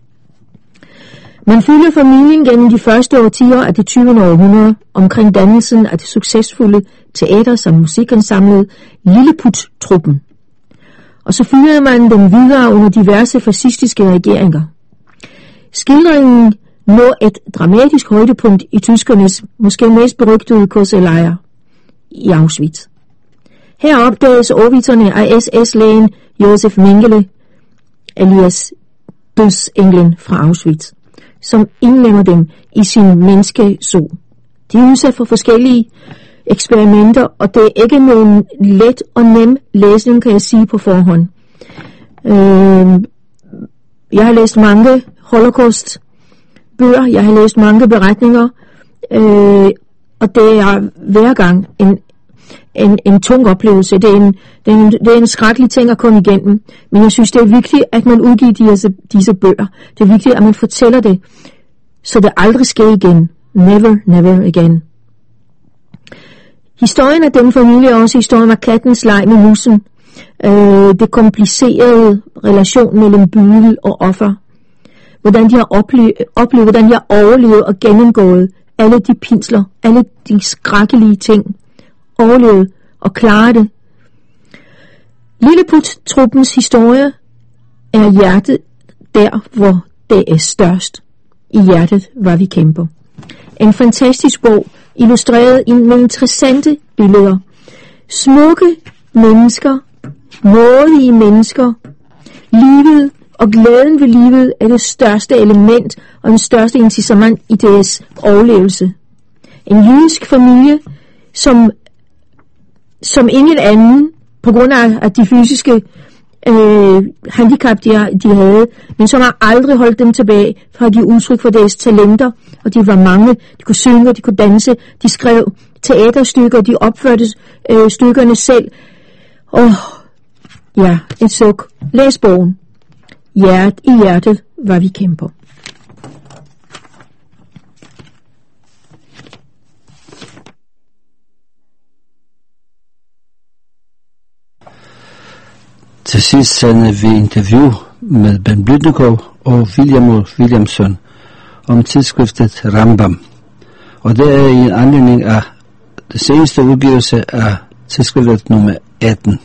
Man følger familien gennem de første årtier af det tyvende århundrede omkring dannelsen af det succesfulde teater som musikensemblet Lilleput-truppen. Og så følger man dem videre under diverse fascistiske regeringer. Skildringen når et dramatisk højdepunkt i tyskernes måske mest berygtede korselejr i Auschwitz. Her opdages overvitserne af S S-lægen Josef Mengele, alias dødsenglen fra Auschwitz, som indlemmer dem i sin menneskeså. De er udsat for forskellige eksperimenter, og det er ikke nogen let og nem læsning, kan jeg sige på forhånd. Øh, jeg har læst mange holocaust-bøger, jeg har læst mange beretninger, øh, og det er hver gang en, en, en tung oplevelse. Det er en, det, er en, det er en skrækkelig ting at komme igennem, men jeg synes, det er vigtigt, at man udgiver disse, disse bøger. Det er vigtigt, at man fortæller det, så det aldrig sker igen. Never, never again. Historien af den familie er også historien af kattens leg med musen. Øh, det komplicerede relation mellem bydel og offer. Hvordan de har oplevet, oplevet, hvordan de har overlevet og gennemgået alle de pinsler, alle de skrækkelige ting. Overlevet og klaret det. Lilleput-truppens historie er hjertet der, hvor det er størst. I hjertet, hvor vi kæmper. En fantastisk bog, illustreret med interessante billeder. Smukke mennesker, modige mennesker. Livet og glæden ved livet er det største element og den største incitament i deres overlevelse. En jødisk familie, som, som ingen anden, på grund af, af de fysiske øh, handicap, de, de havde, men som har aldrig holdt dem tilbage fra at give udtryk for deres talenter, og de var mange, de kunne synge, de kunne danse, de skrev teaterstykker, de opførte øh, stykkerne selv. Åh, ja, et suk. Læs bogen. Hjert i hjertet, hvad vi kæmper. Til sidst sendte vi interview med Ben Blüdnikow og William Williamson om tidsskriftet Rambam. Og det er i en anledning af det seneste udgivelse af tidsskriftet nummer atten.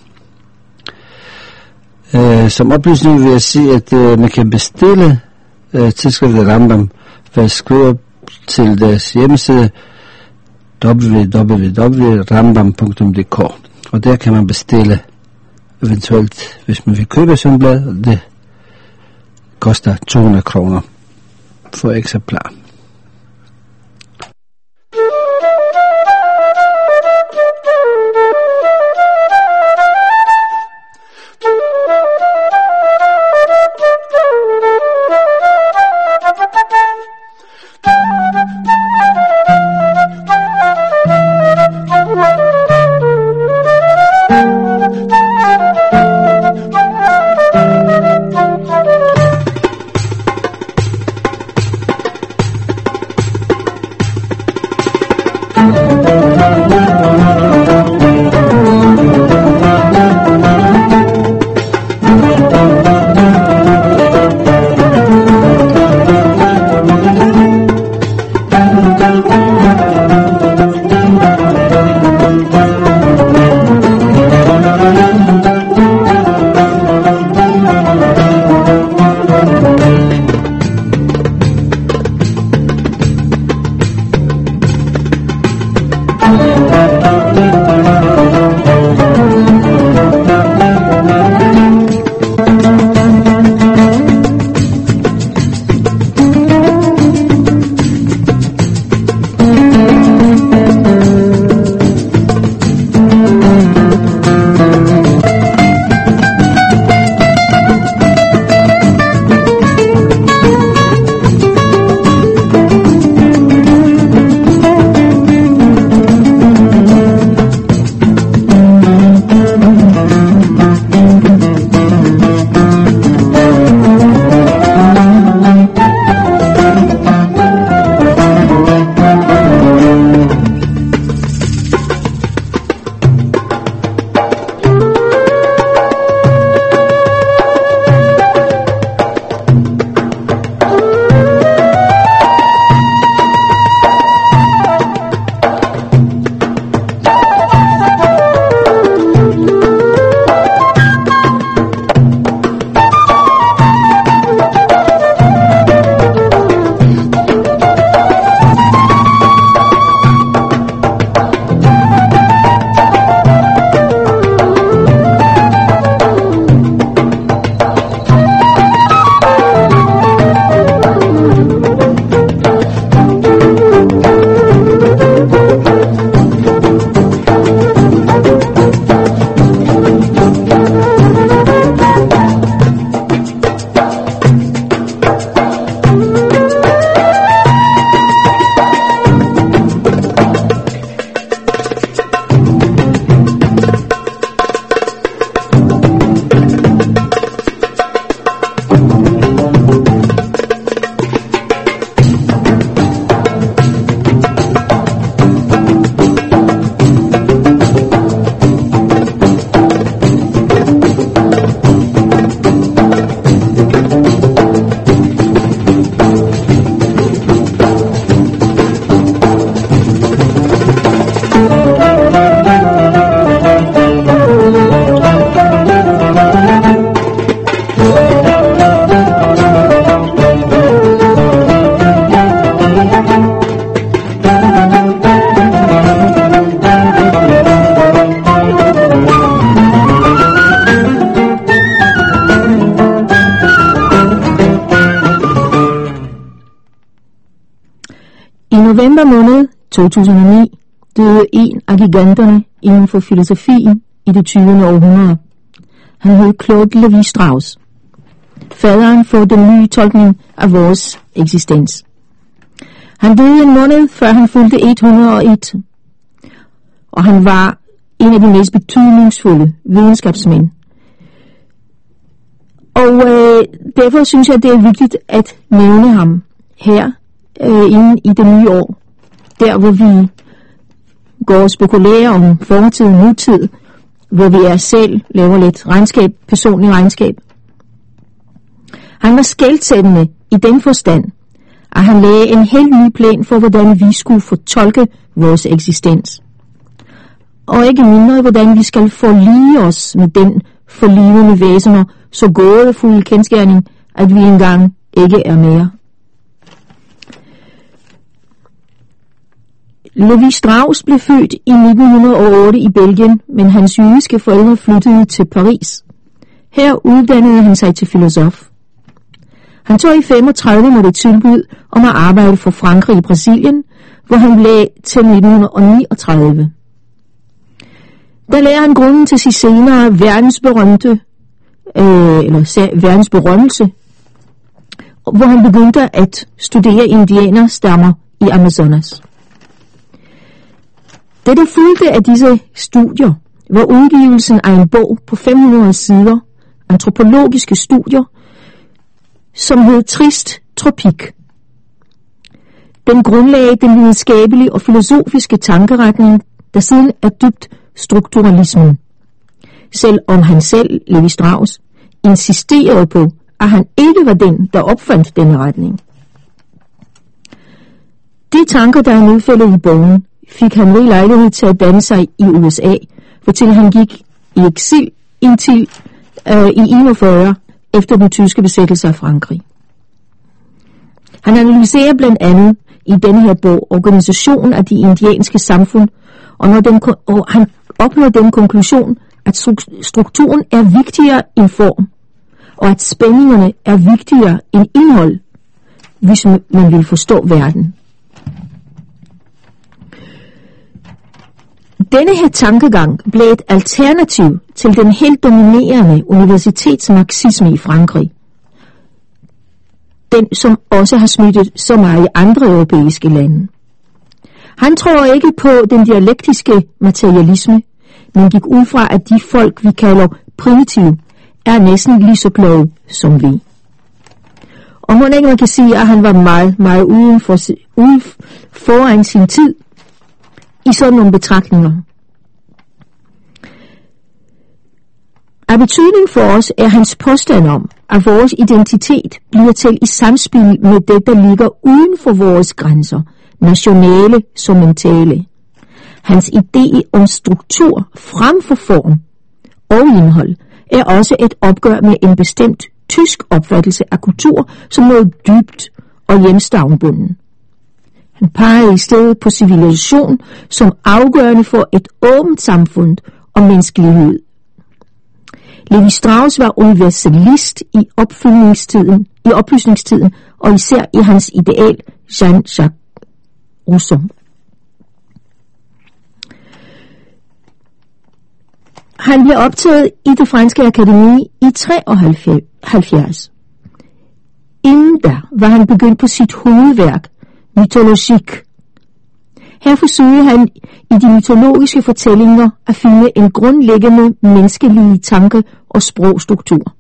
Uh, som oplysning vil jeg sige, at uh, man kan bestille uh, tidsskriftet Rambam ved at skrive til deres hjemmeside w w w punktum rambam punktum d k, og der kan man bestille eventuelt, hvis man vil købe sådan et blad, det koster to hundrede kroner for eksemplar. november måned to tusind og ni døde en af giganterne inden for filosofien i det tyvende århundrede. Han hed Claude Lévi-Strauss, faderen for den nye tolkning af vores eksistens. Han døde en måned før han fyldte et hundrede og et, og han var en af de mest betydningsfulde videnskabsmænd. Og øh, derfor synes jeg, det er vigtigt at nævne ham her øh, inden i det nye år, der hvor vi går og spekulerer om fortid og nutid, hvor vi er selv laver lidt regnskab, personlig regnskab. Han var skelsættende i den forstand, at han lagde en helt ny plan for, hvordan vi skulle fortolke vores eksistens. Og ikke mindre, hvordan vi skal forlige os med den forlivende væsener, så gådefuld kendsgerning, at vi engang ikke er mere. Lévi-Strauss blev født i nitten hundrede og otte i Belgien, men hans jødiske forældre flyttede til Paris. Her uddannede han sig til filosof. Han tog i femogtredive med et tilbud om at arbejde for Frankrig i Brasilien, hvor han blev til nitten niogtredive. Der lagde han grunden til sin senere verdensberømte, øh, eller verdensberømmelse, hvor han begyndte at studere indianerstammer i Amazonas. Det der fulgte af disse studier var udgivelsen af en bog på fem hundrede sider, antropologiske studier, som hed Trist Tropik. Den grundlagde den videnskabelige og filosofiske tankeretning, der siden er dybt strukturalismen. Selvom han selv, Lévi-Strauss, insisterede på, at han ikke var den, der opfandt denne retning. De tanker, der er nedfældet i bogen, fik han rig lejlighed til at danne sig i U S A, hvortil han gik i eksil indtil øh, i enogfyrre efter den tyske besættelse af Frankrig. Han analyserer blandt andet i denne her bog organisationen af de indianske samfund, og, når den, og han opnår den konklusion, at strukturen er vigtigere end form, og at spændingerne er vigtigere end indhold, hvis man vil forstå verden. Denne her tankegang blev et alternativ til den helt dominerende universitetsmarxisme i Frankrig, den som også har smittet så meget i andre europæiske lande. Han tror ikke på den dialektiske materialisme, men gik ud fra, at de folk, vi kalder primitive, er næsten lige så kloge som vi. Og må ikke man kan sige, at han var meget, meget uden for, uden foran sin tid i sådan nogle betragtninger. Af betydning for os er hans påstand om, at vores identitet bliver til i samspil med det, der ligger uden for vores grænser, nationale som mentale. Hans idé om struktur frem for form og indhold er også et opgør med en bestemt tysk opfattelse af kultur som noget dybt og hjemstavnbunden. Han peger i stedet på civilisation som afgørende for et åbent samfund og menneskelighed. Lévi-Strauss var universalist i opfyldningstiden, i oplysningstiden, og især i hans ideal Jean-Jacques Rousseau. Han blev optaget i det franske akademi i treoghalvfjerds. Inden da var han begyndt på sit hovedværk, Mythologique. Her forsøgte han i de mytologiske fortællinger at finde en grundlæggende menneskelige tanke- og sprogstruktur.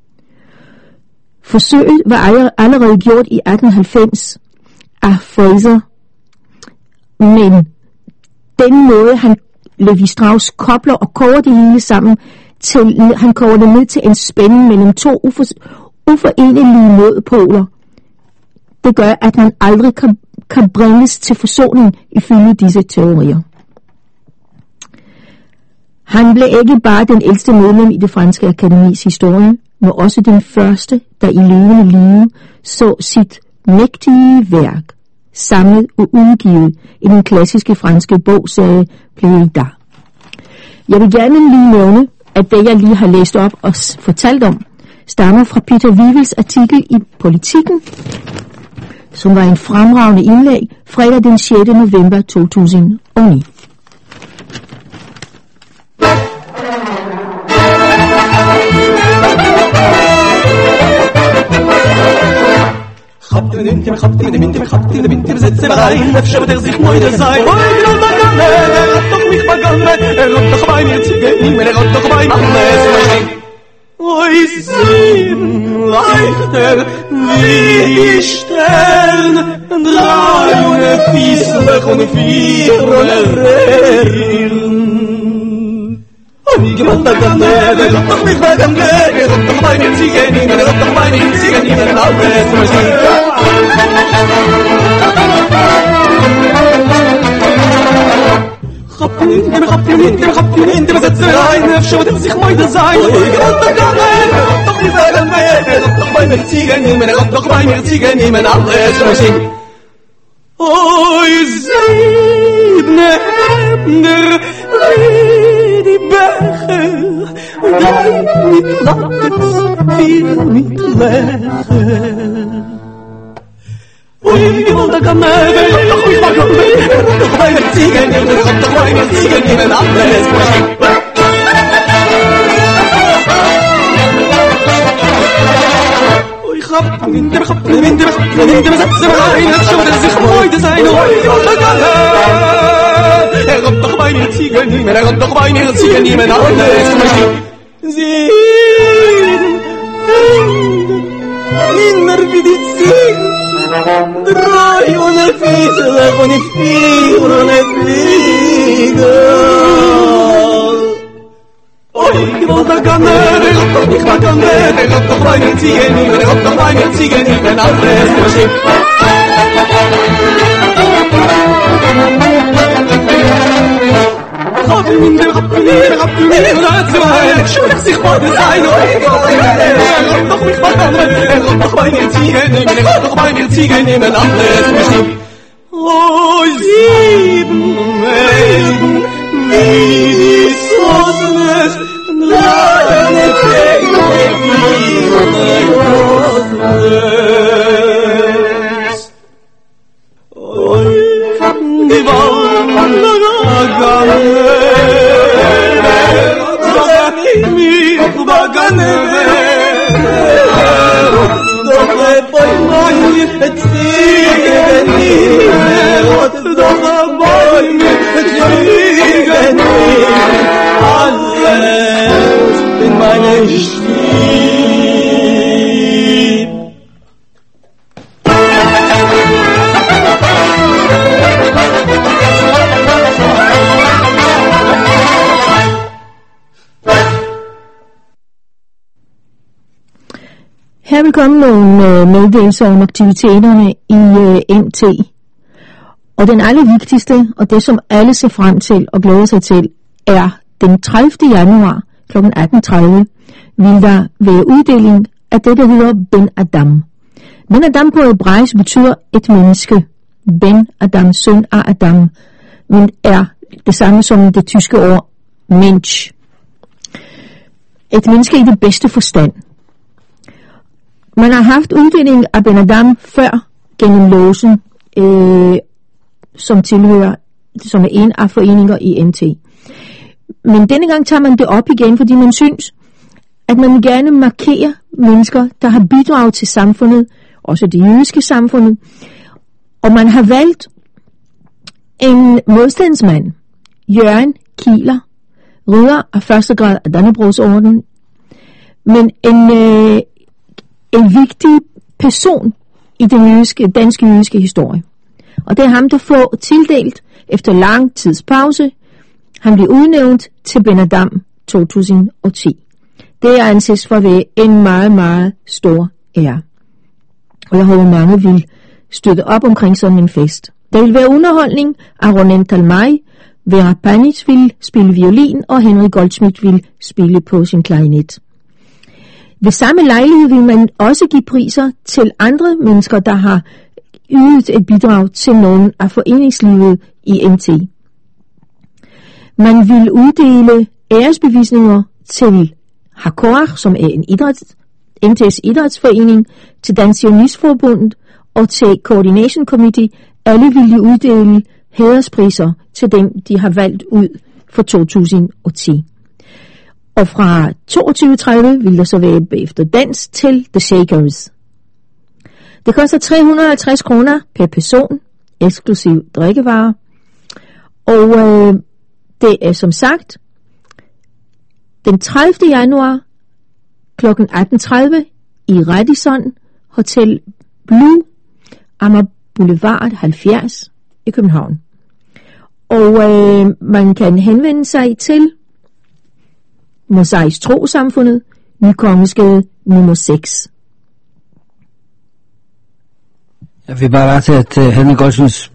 Forsøget var allerede gjort i atten halvfems af Fraser, men den måde han Lévi-Strauss kobler og koger det hele sammen til, han koger det ned til en spænding mellem to ufor, uforenelige modpoler. Det gør, at man aldrig kan, kan bringes til forsoning ifølge disse teorier. Han blev ikke bare den ældste medlem i det franske akademis historie, men også den første, der i levende live så sit mægtige værk samlet og udgivet i den klassiske franske bogserie Pléiade. Jeg vil gerne lige nævne, at det jeg lige har læst op og fortalt om, stammer fra Peter Wiewels artikel i Politiken som var en fremragende indlæg fredag den sjette november to tusind og ni. خبط من انت خبط من انت خبط من انت بزت سبعين نفشه بتغزيخ مويد الزاي وي رد قلبي رد ميخ بقلبي رد خباي مرتي من رد خباي محمد وي سين leichter wie die Stern drei und fieslich und vier und ich gewollt da kann er rot doch mich bei dem Geld rot doch bei mir ziehen in rot doch bei mir ziehen in den alles خبطين انت خبطين انت خبطين انت بس تسرعين نفسه وتمسك ميت زاي رد كان رد طخ يزال الميت رد طخ باي مرتيغني من رد طخ باي مرتيغني من الله يسمشي اوي زيد نهبنر ريدي باخر وداي نتلقت في نتلاخر ويجي بلدك أمامي ربطك ويفاق أمامي ربطك باين التيجاني ربطك باين التيجاني من عباس ويخبط من انت بخبط من انت بخبط من انت بسبسب عين الشوط الزيخ موي دزاين ويجي بلدك أمامي ربطك باين التيجاني من ربطك باين التيجاني من عباس زين من نرفي دي تسين Drei und ein Fiesel und ein Fier und ein Flieger Oh, ich wollte gar nicht, ich hab doch nicht mal gar nicht Ich hab doch meine Ziegen nie, ich hab doch meine Ziegen nie Wenn alles verschickt Hab ihn in der, hab ihn in der, hab ihn in der Zeit Schuldig sich vor der Sein Oh, ich wollte gar nicht, ich hab doch nicht mal gar nicht Ich hab doch meine Ziegen nie, ich hab doch meine Ziegen nie Wenn alles verschickt Oh, sieben Mäden Wie die Sosnes Lange Tage Wie die Sosnes Oh, die Wallagane Bagane doch bei mir ziehen rot doch bei mir ziehen alles in meine Stieb Her vil komme nogle øh, meddelelser om aktiviteterne i øh, M T. Og den allervigtigste, og det som alle ser frem til og glæder sig til, er den tredivte januar kl. atten tredive vil der være uddeling af det, der hedder Ben Adam. Ben Adam på hebraisk betyder et menneske. Ben Adam, søn af Adam, men er det samme som det tyske ord Mensch. Et menneske i det bedste forstand. Man har haft uddeling af Ben Adam før gennem låsen, øh, som tilhører, som er en af foreninger i M T. Men denne gang tager man det op igen, fordi man synes, at man vil gerne markere mennesker, der har bidraget til samfundet, også det jødiske samfundet. Og man har valgt en modstandsmand, Jørgen Kieler, ridder af første grad af Dannebrogsorden, men en, øh, en vigtig person i den jødiske, danske jødiske historie. Og det er ham, der får tildelt efter lang tids pause. Han blev udnævnt til Ben Adam to tusind og ti. Det er anses for at være en meget, meget stor ære. Og jeg håber, mange vil støtte op omkring sådan en fest. Der vil være underholdning af Ronen Talmai, Vera Panic vil spille violin, og Henry Goldschmidt vil spille på sin klarinet. Ved samme lejlighed vil man også give priser til andre mennesker, der har ydet et bidrag til nogen af foreningslivet i M T. Man vil uddele æresbevisninger til Hakoach, som er en idræts, M T's idrætsforening, til Dansk Zionistforbundet og til Coordination Committee, alle ville de uddele hæderspriser til dem, de har valgt ud for to tusind og ti. Og fra toogtyve tredive vil der så være efter dans til The Shakers. Det koster tre hundrede og halvtreds kroner per person, eksklusiv drikkevarer. Og øh, det er som sagt den tredivte januar klokken atten tredive i Radisson Hotel Blue, Amager Boulevard halvfjerds i København. Og øh, man kan henvende sig til Mosaisk Trosamfundet, Nykongensgade nummer seks. Jeg vil bare rette, at uh, Henrik Goldsmith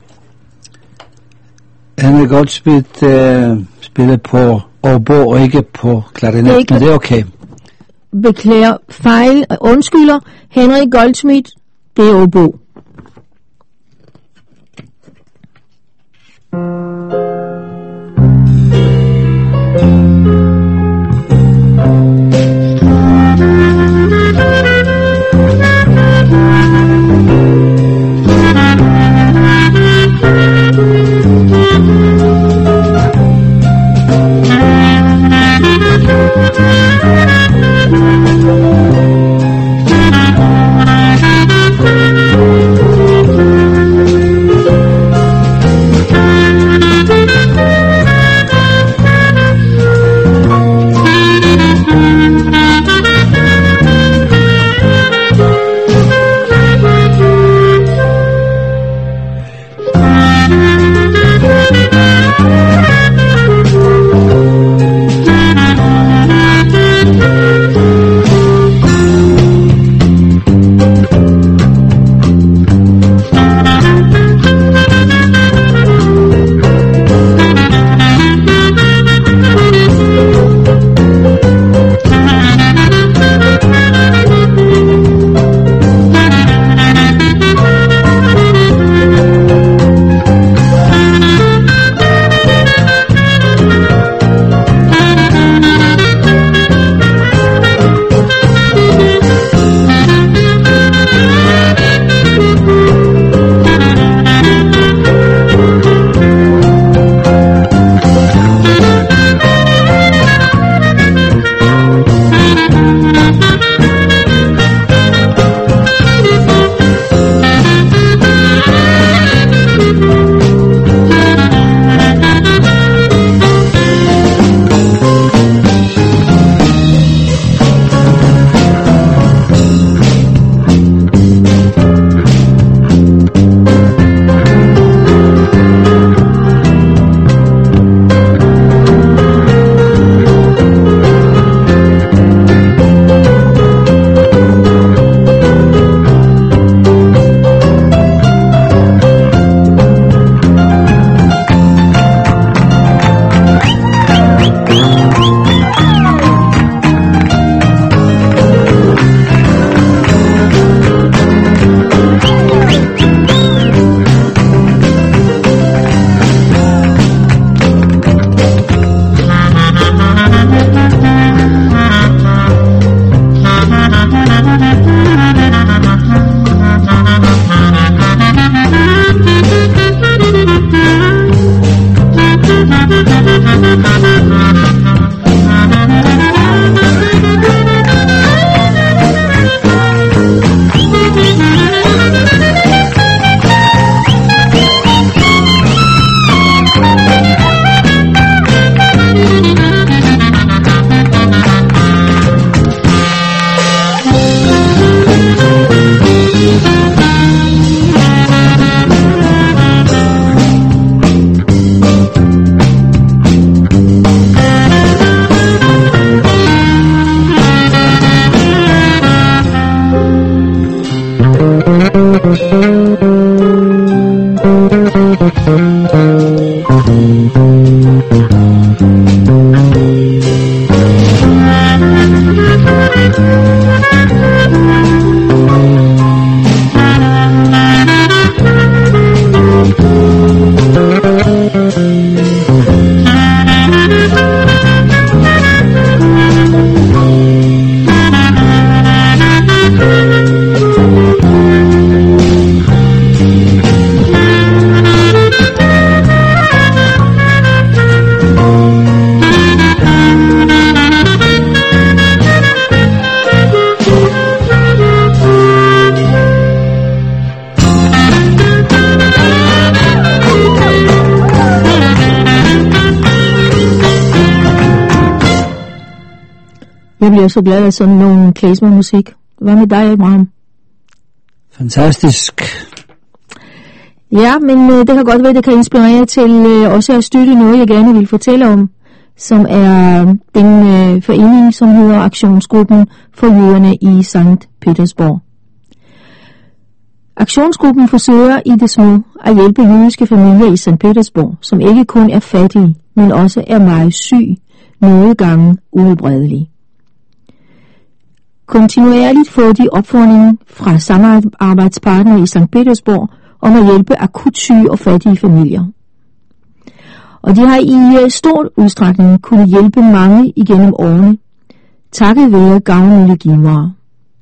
Henrik Goldsmith uh, spiller på obo og ikke på klarinet, ikke, men det er okay. Beklager fejl, undskylder, Henrik Goldsmith, det er obo. Thank you. Jeg bliver så glad af sådan nogle klezmermusik. Hvad med dig, Abraham? Fantastisk. Ja, men øh, det kan godt være, det kan inspirere til øh, også at støtte noget, jeg gerne vil fortælle om, som er den øh, forening, som hedder Aktionsgruppen for jøderne i Sankt Petersborg. Aktionsgruppen forsøger i det små at hjælpe jødiske familier i Sankt Petersborg, som ikke kun er fattige, men også er meget syg, nogle gange uhelbredelige. Kontinuerligt får de opfordring fra samarbejdspartnere i Sankt Petersborg om at hjælpe akut syge og fattige familier. Og de har i uh, stor udstrækning kunne hjælpe mange igennem årene, takket være gavnlige givere.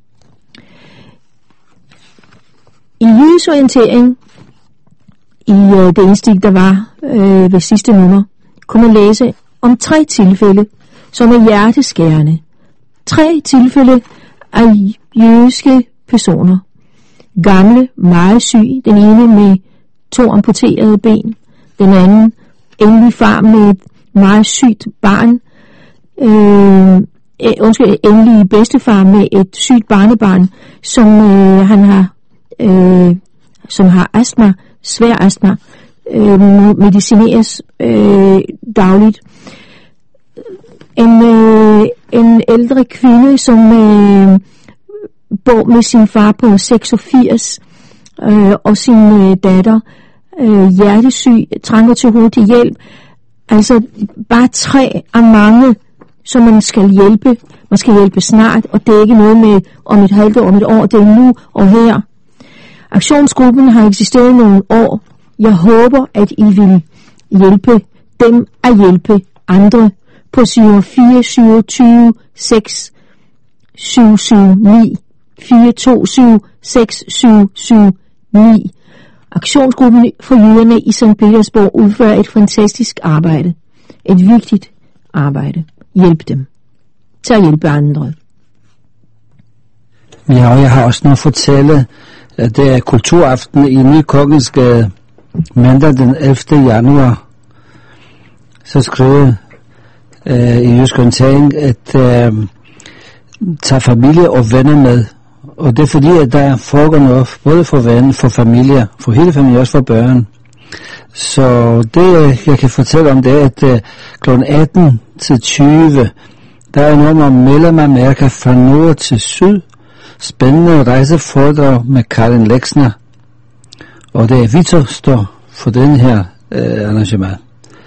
I jødisk orientering, i uh, det indstik, der var uh, ved sidste nummer, kunne man læse om tre tilfælde, som er hjerteskærende. Tre tilfælde af jødiske personer. Gamle, meget syg, den ene med to amputerede ben, den anden enlig far med et meget sygt barn, øh, undskyld, enlig bedstefar med et sygt barnebarn, som øh, han har, øh, som har astma, svær astma, øh, medicineres øh, dagligt. En, øh, en ældre kvinde, som øh, bor med sin far på seksogfirs øh, og sin øh, datter, øh, hjertesyg, trænger til hurtig hjælp. Altså bare tre af mange, som man skal hjælpe. Man skal hjælpe snart, og det er ikke noget med om et halvt år, om et år, det er nu og her. Aktionsgruppen har eksisteret nogle år. Jeg håber, at I vil hjælpe dem at hjælpe andre på syv fire syv to seks syv syv ni fire to syv seks syv syv ni. Aktionsgruppen for jøderne i Sankt Petersborg udfører et fantastisk arbejde. Et vigtigt arbejde. Hjælp dem til at hjælpe andre. Ja, og jeg har også noget at fortælle. Det er kulturaften i Nykongens mandag den ellevte januar. Så skriver øh, i jødisk orientering, at øh, tage familie og venner med. Og det er fordi, at der foregår noget, både for venner, for familier, for hele familien, også for børn. Så det, jeg kan fortælle om, det er, at uh, klokken atten til tyve, der er noget om mellem Amerika fra nord til syd. Spændende rejseforedrag med Karin Lexner. Og det er Victor, står for den her uh, arrangement.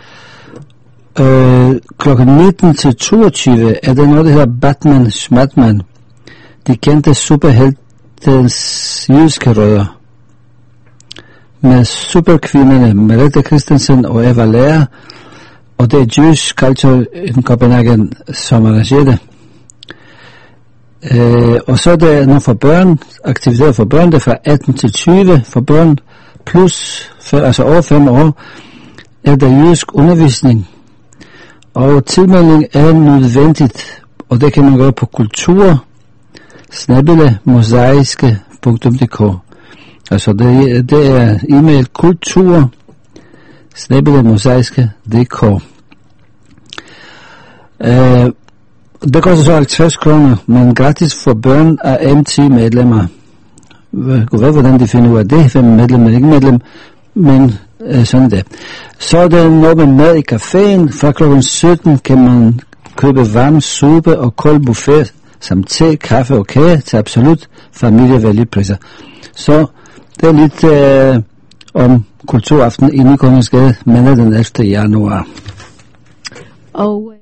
Uh, klokken nitten til toogtyve er der noget, der hedder Batman Schmatman. De kendte superheltens jødiske rødder. Med superkvinderne Merete Christensen og Eva Lea, og det er Jewish Culture in Copenhagen, som arrangerer det. Øh, og så er der noget for børn, aktiviteter for børn, det er fra atten til tyve for børn, plus, altså over fem år, er der jødisk undervisning. Og tilmelding er nødvendigt, og det kan man gøre på kultur, snabel-a mosaiske punktum d k. Altså det, det er e-mail kultur snabel-a mosaiske punktum d k. Uh, det koster så halvtreds kroner, men gratis for børn af M T-medlemmer. Gå ved, hvordan de finder ud af det, hvem medlem er ikke medlem, men uh, sådan det. Så er der noget med mad i caféen. Fra klokken sytten kan man købe varm suppe og kold buffet, samt te, kaffe og kage til absolut familievenlige priser. Så det er lidt øh, om kulturaften i Nykongens Gade, mandag den ellevte januar. Og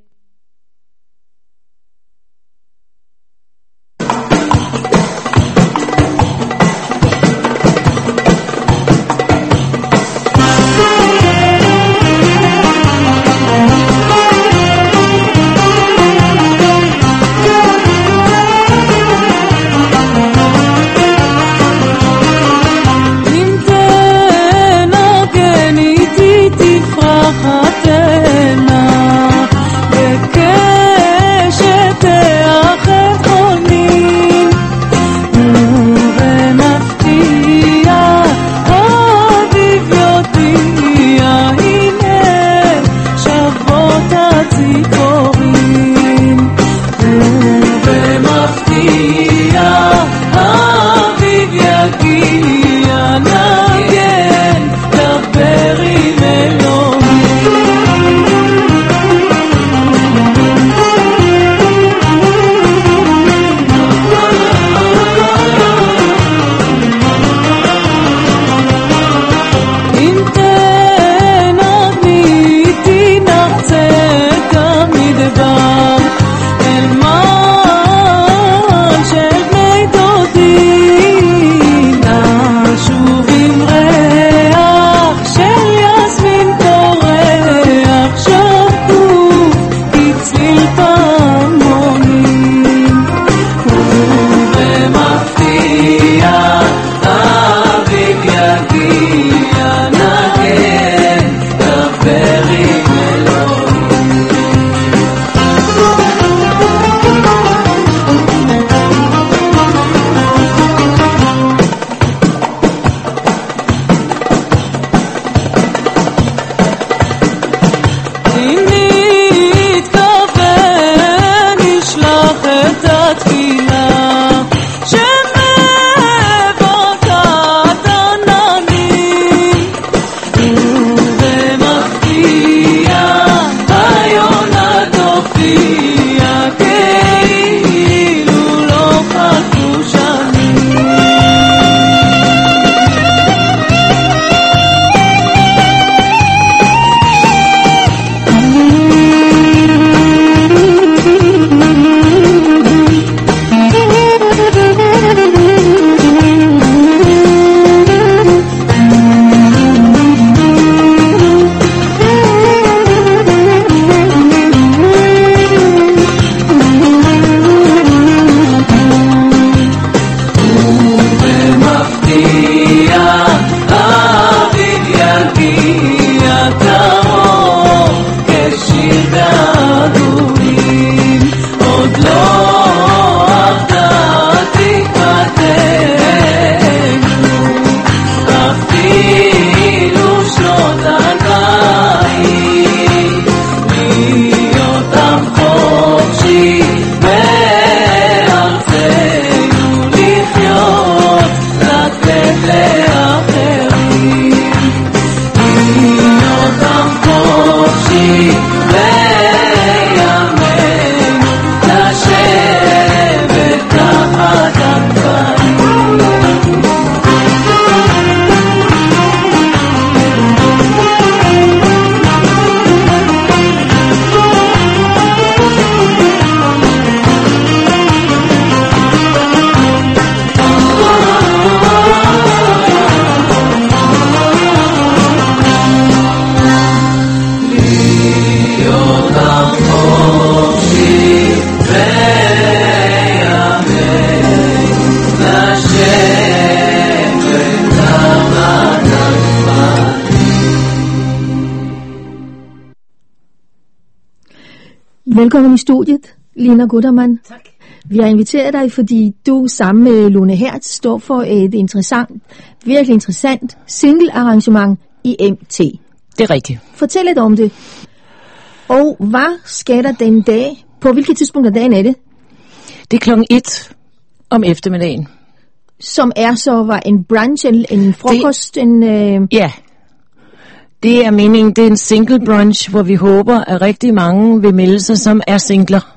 Velkommen i studiet, Lina Guttermann. Tak. Vi har inviteret dig, fordi du sammen med Lone Hertz står for et interessant, virkelig interessant single-arrangement i M T. Det er rigtigt. Fortæl lidt om det. Og hvad sker der den dag? På hvilket tidspunkt af dagen er det? Det er klokken et om eftermiddagen. Som er så var en brunch, en, en frokost, det, en... Øh... Ja. Det er meningen, det er en single brunch, hvor vi håber, at rigtig mange vil melde sig, som er singler.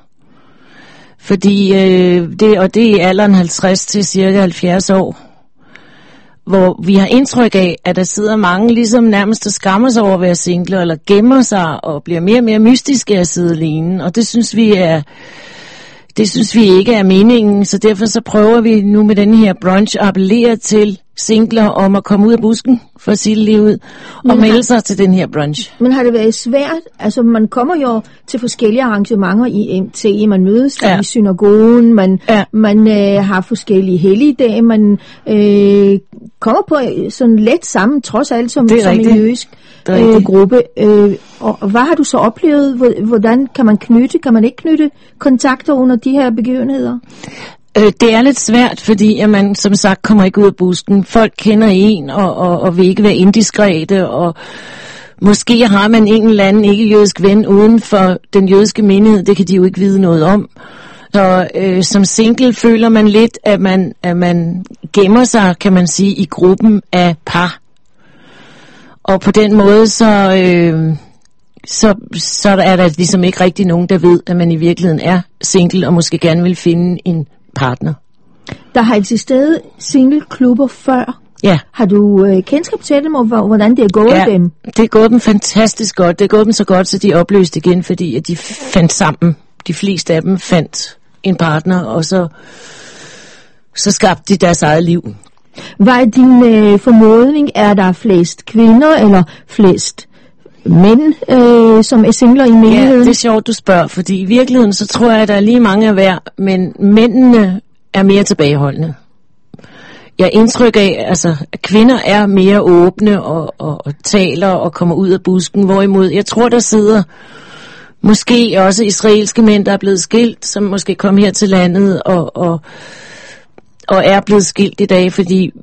Fordi, øh, det, og det er i alderen halvtreds til cirka halvfjerds år, hvor vi har indtryk af, at der sidder mange ligesom nærmest og skammer sig over at være singler, eller gemmer sig og bliver mere og mere mystiske at sidde alene. Og det synes vi er... Det synes vi ikke er meningen, så derfor så prøver vi nu med den her brunch at appellere til singler om at komme ud af busken, for at sige det lige ud, og men melde har, sig til den her brunch. Men har det været svært? Altså man kommer jo til forskellige arrangementer i M T, man mødes ja. i synagogen, man, ja. man øh, har forskellige helligdage, man øh, kommer på sådan let sammen, trods alt som, som en jødisk øh, gruppe. Øh, og, og hvad har du så oplevet? Hvordan kan man knytte, kan man ikke knytte kontakter under de her begivenheder? Øh, det er lidt svært, fordi at man som sagt kommer ikke ud af busken. Folk kender en og, og, og vil ikke være indiskrete, og måske har man en eller anden ikke-jødisk ven uden for den jødiske menighed. Det kan de jo ikke vide noget om. Så øh, som single føler man lidt, at man, at man gemmer sig, kan man sige, i gruppen af par. Og på den måde så, øh, så, så er der ligesom ikke rigtig nogen, der ved, at man i virkeligheden er single og måske gerne vil finde en partner. Der har eksisteret singleklubber før. Ja. Har du øh, kendskab til dem, og hvordan det er gået ja, dem? det er gået dem fantastisk godt. Det er gået dem så godt, så de opløste igen, fordi at de fandt sammen. De fleste af dem fandt en partner, og så, så skabte de deres eget liv. Hvad er din øh, formodning? Er der flest kvinder, eller flest mænd, øh, som er singler i menigheden? Ja, det er sjovt, du spørger, fordi i virkeligheden, så tror jeg, at der er lige mange af hver, men mændene er mere tilbageholdende. Jeg indtryk af, altså, at kvinder er mere åbne og, og, og taler og kommer ud af busken, hvorimod jeg tror, der sidder måske også israelske mænd, der er blevet skilt, som måske kom her til landet og, og, og er blevet skilt i dag, fordi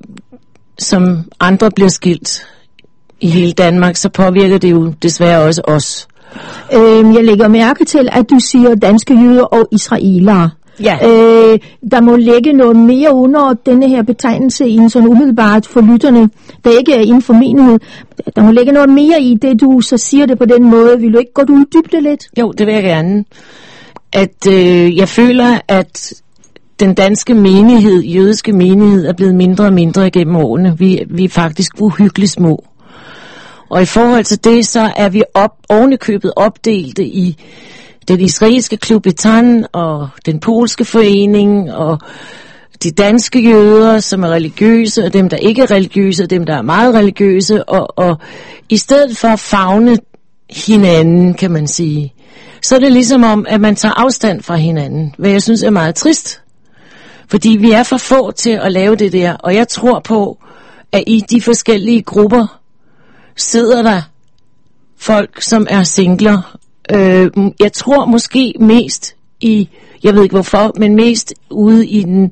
som andre bliver skilt i hele Danmark, så påvirker det jo desværre også os. Øhm, jeg lægger mærke til, at du siger danske jøder og israelere. Ja. Øh, der må ligge noget mere under denne her betegnelse i en sådan umiddelbart for lytterne, der ikke er inden for menighed. Der må ligge noget mere i det, du så siger det på den måde. Vil du ikke godt uddybe det lidt? Jo, det vil jeg gerne. At øh, jeg føler, at den danske menighed, jødiske menighed, er blevet mindre og mindre igennem årene. Vi, vi er faktisk uhyggeligt små. Og i forhold til det, så er vi op, ovenikøbet opdelte i den israelske klub Betan og den polske forening og de danske jøder, som er religiøse, og dem, der ikke er religiøse, og dem, der er meget religiøse. Og, og i stedet for at favne hinanden, kan man sige, så er det ligesom om, at man tager afstand fra hinanden, hvad jeg synes er meget trist. Fordi vi er for få til at lave det der, og jeg tror på, at i de forskellige grupper sidder der folk, som er singler. Øh, jeg tror måske mest i, jeg ved ikke hvorfor, men mest ude i den,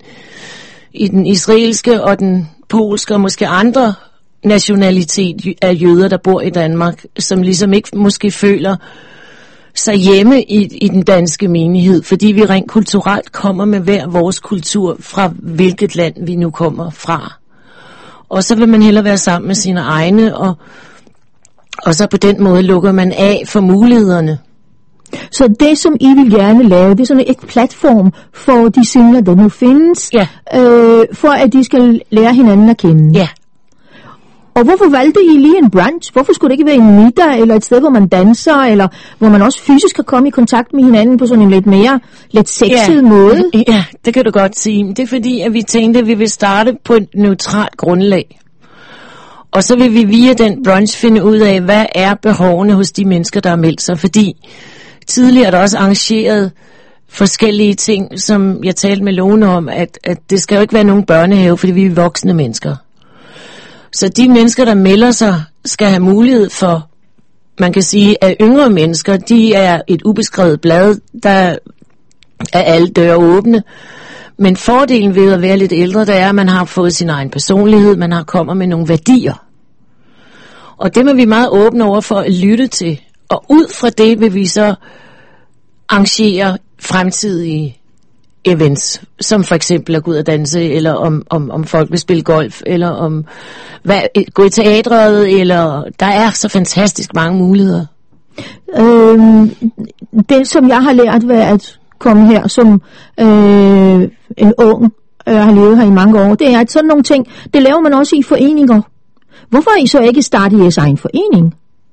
i den israelske og den polske og måske andre nationalitet af jøder, der bor i Danmark, som ligesom ikke måske føler sig hjemme i, i den danske menighed, fordi vi rent kulturelt kommer med hver vores kultur fra hvilket land vi nu kommer fra. Og så vil man hellere være sammen med sine egne, og, og så på den måde lukker man af for mulighederne. Så det, som I vil gerne lave, det er sådan et platform for de singler, der nu findes, ja. øh, for at de skal lære hinanden at kende. Ja. Og hvorfor valgte I lige en brunch? Hvorfor skulle det ikke være en middag, eller et sted, hvor man danser, eller hvor man også fysisk kan komme i kontakt med hinanden på sådan en lidt mere, lidt sexet ja. måde? Ja, det kan du godt sige. Det er fordi, at vi tænkte, at vi vil starte på et neutralt grundlag. Og så vil vi via den brunch finde ud af, hvad er behovene hos de mennesker, der har meldt sig. Fordi tidligere er der også arrangeret forskellige ting, som jeg talte med Lone om, at, at det skal jo ikke være nogen børnehave, fordi vi er voksne mennesker. Så de mennesker, der melder sig, skal have mulighed for man kan sige, at yngre mennesker, de er et ubeskrevet blad, der er alle døre åbne. Men fordelen ved at være lidt ældre, det er, at man har fået sin egen personlighed, man har kommet med nogle værdier. Og dem er vi meget åbne over for at lytte til. Og ud fra det vil vi så arrangere fremtidige events, som for eksempel at gå ud og danse, eller om, om, om folk vil spille golf, eller om hvad, gå i teatret, eller der er så fantastisk mange muligheder. Øhm, det, som jeg har lært ved at komme her som øh, en ung, øh, har levet her i mange år, det er, at sådan nogle ting, det laver man også i foreninger. Hvorfor er I så ikke startet jeres egen forening?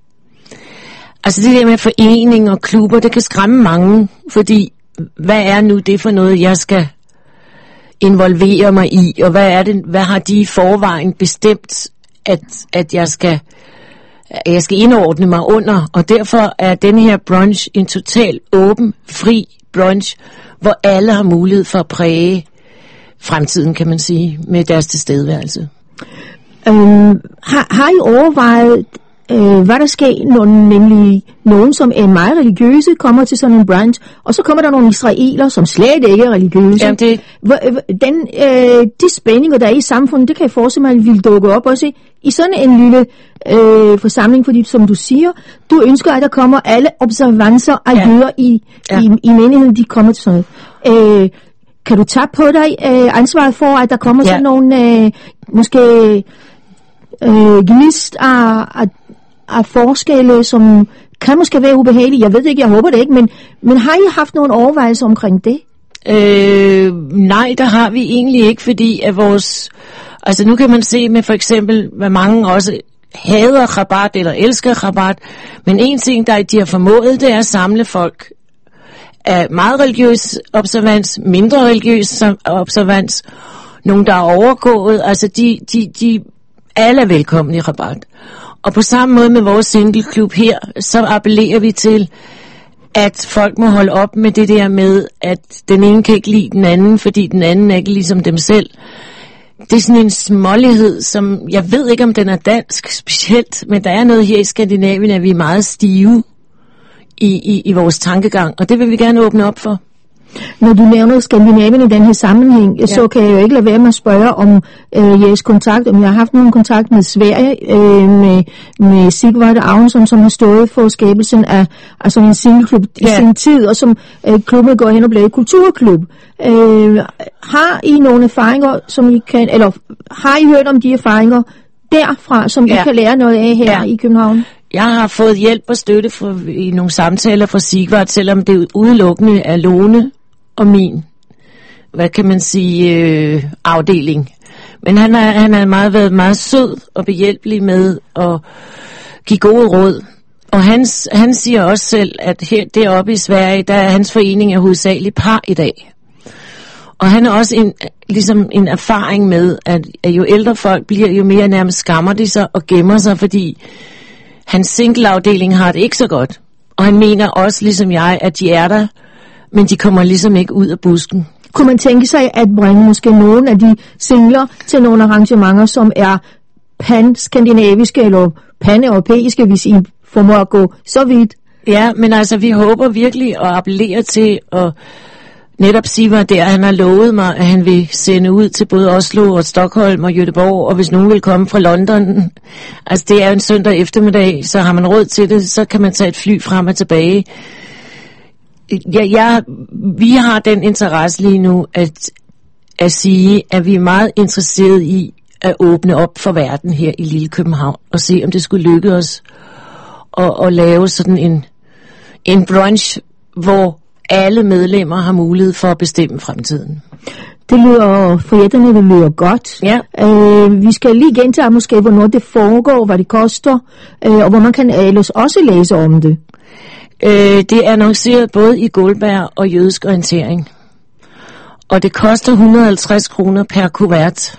Altså det der med forening og klubber, det kan skræmme mange, fordi hvad er nu det for noget, jeg skal involvere mig i, og hvad er det, hvad har de i forvejen bestemt, at, at jeg skal at jeg skal indordne mig under, og derfor er den her brunch en total åben, fri brunch, hvor alle har mulighed for at præge fremtiden, kan man sige, med deres tilstedeværelse. Øhm, har, har I overvejet, øh, hvad der sker, når nemlig nogen, som er meget religiøse, kommer til sådan en brunch, og så kommer der nogle israeler, som slet ikke er religiøse. Jamen det... Den, øh, de spændinger, der er i samfundet, det kan jeg forestille mig, vil dukke op også i, i sådan en lille øh, forsamling, fordi som du siger, du ønsker, at der kommer alle observancer af ja. jøder i, ja. i, i menigheden, de kommer til sådan noget. Øh, kan du tage på dig øh, ansvaret for, at der kommer ja. sådan nogle, øh, måske øh, gnist af, af, af forskelle, som kan måske være ubehagelige? Jeg ved ikke, jeg håber det ikke, men, men har I haft nogle overvejelser omkring det? Øh, nej, der har vi egentlig ikke, fordi at vores, altså nu kan man se med for eksempel, hvad mange også hader Chabad eller elsker Chabad, men en ting, der de har formået, det er at samle folk af meget religiøs observans, mindre religiøs observans, nogen der er overgået, altså de, de, de alle er velkomne i Chabad. Og på samme måde med vores singleklub her, så appellerer vi til, at folk må holde op med det der med, at den ene kan ikke lide den anden, fordi den anden er ikke ligesom dem selv. Det er sådan en smålighed, som jeg ved ikke, om den er dansk specielt, men der er noget her i Skandinavien, at vi er meget stive i, i, i vores tankegang, og det vil vi gerne åbne op for. Når du nævner Skandinavien i den her sammenhæng, ja. så kan jeg jo ikke lade være med at spørge om øh, jeres kontakt, om jeg har haft nogen kontakt med Sverige, øh, med, med Sigvard Agnesson, som har stået for skabelsen af, af sådan en singleklub ja. i sin tid, og som øh, klubben går hen og bliver kulturklub. Øh, har I nogle erfaringer, som I kan, eller har I hørt om de erfaringer derfra, som ja. I kan lære noget af her ja. i København? Jeg har fået hjælp og støtte for, i nogle samtaler fra Sigvard, selvom det udelukkende er Lone og min, hvad kan man sige, øh, afdeling. Men han har han har meget været meget sød og behjælpelig med at give gode råd. Og han, han siger også selv, at her deroppe i Sverige, der er hans forening er hovedsageligt par i dag. Og han har også en, ligesom en erfaring med, at, at jo ældre folk bliver, jo mere nærmest skammer de sig og gemmer sig, fordi hans singleafdeling har det ikke så godt. Og han mener også, ligesom jeg, at de er der, men de kommer ligesom ikke ud af busken. Kunne man tænke sig at bringe måske nogle af de singler til nogle arrangementer, som er pan-skandinaviske eller pan-europæiske, hvis I formår at gå så vidt? Ja, men altså vi håber virkelig at appellere til at netop sige mig der, han har lovet mig, at han vil sende ud til både Oslo og Stockholm og Göteborg, og hvis nogen vil komme fra London, altså det er jo en søndag eftermiddag, så har man råd til det, så kan man tage et fly frem og tilbage. Ja, ja, vi har den interesse lige nu, at, at sige, at vi er meget interesserede i at åbne op for verden her i lille København, og se om det skulle lykke os at, at lave sådan en, en brunch, hvor alle medlemmer har mulighed for at bestemme fremtiden. Det lyder fritterne, det lyder godt. Ja. Øh, vi skal lige gentage måske, hvornår det foregår, hvad det koster, øh, og hvor man kan ellers også læse om det. Øh, det er annonceret både i Guldberg og Jødisk Orientering. Og det koster et hundrede og halvtreds kroner per kuvert.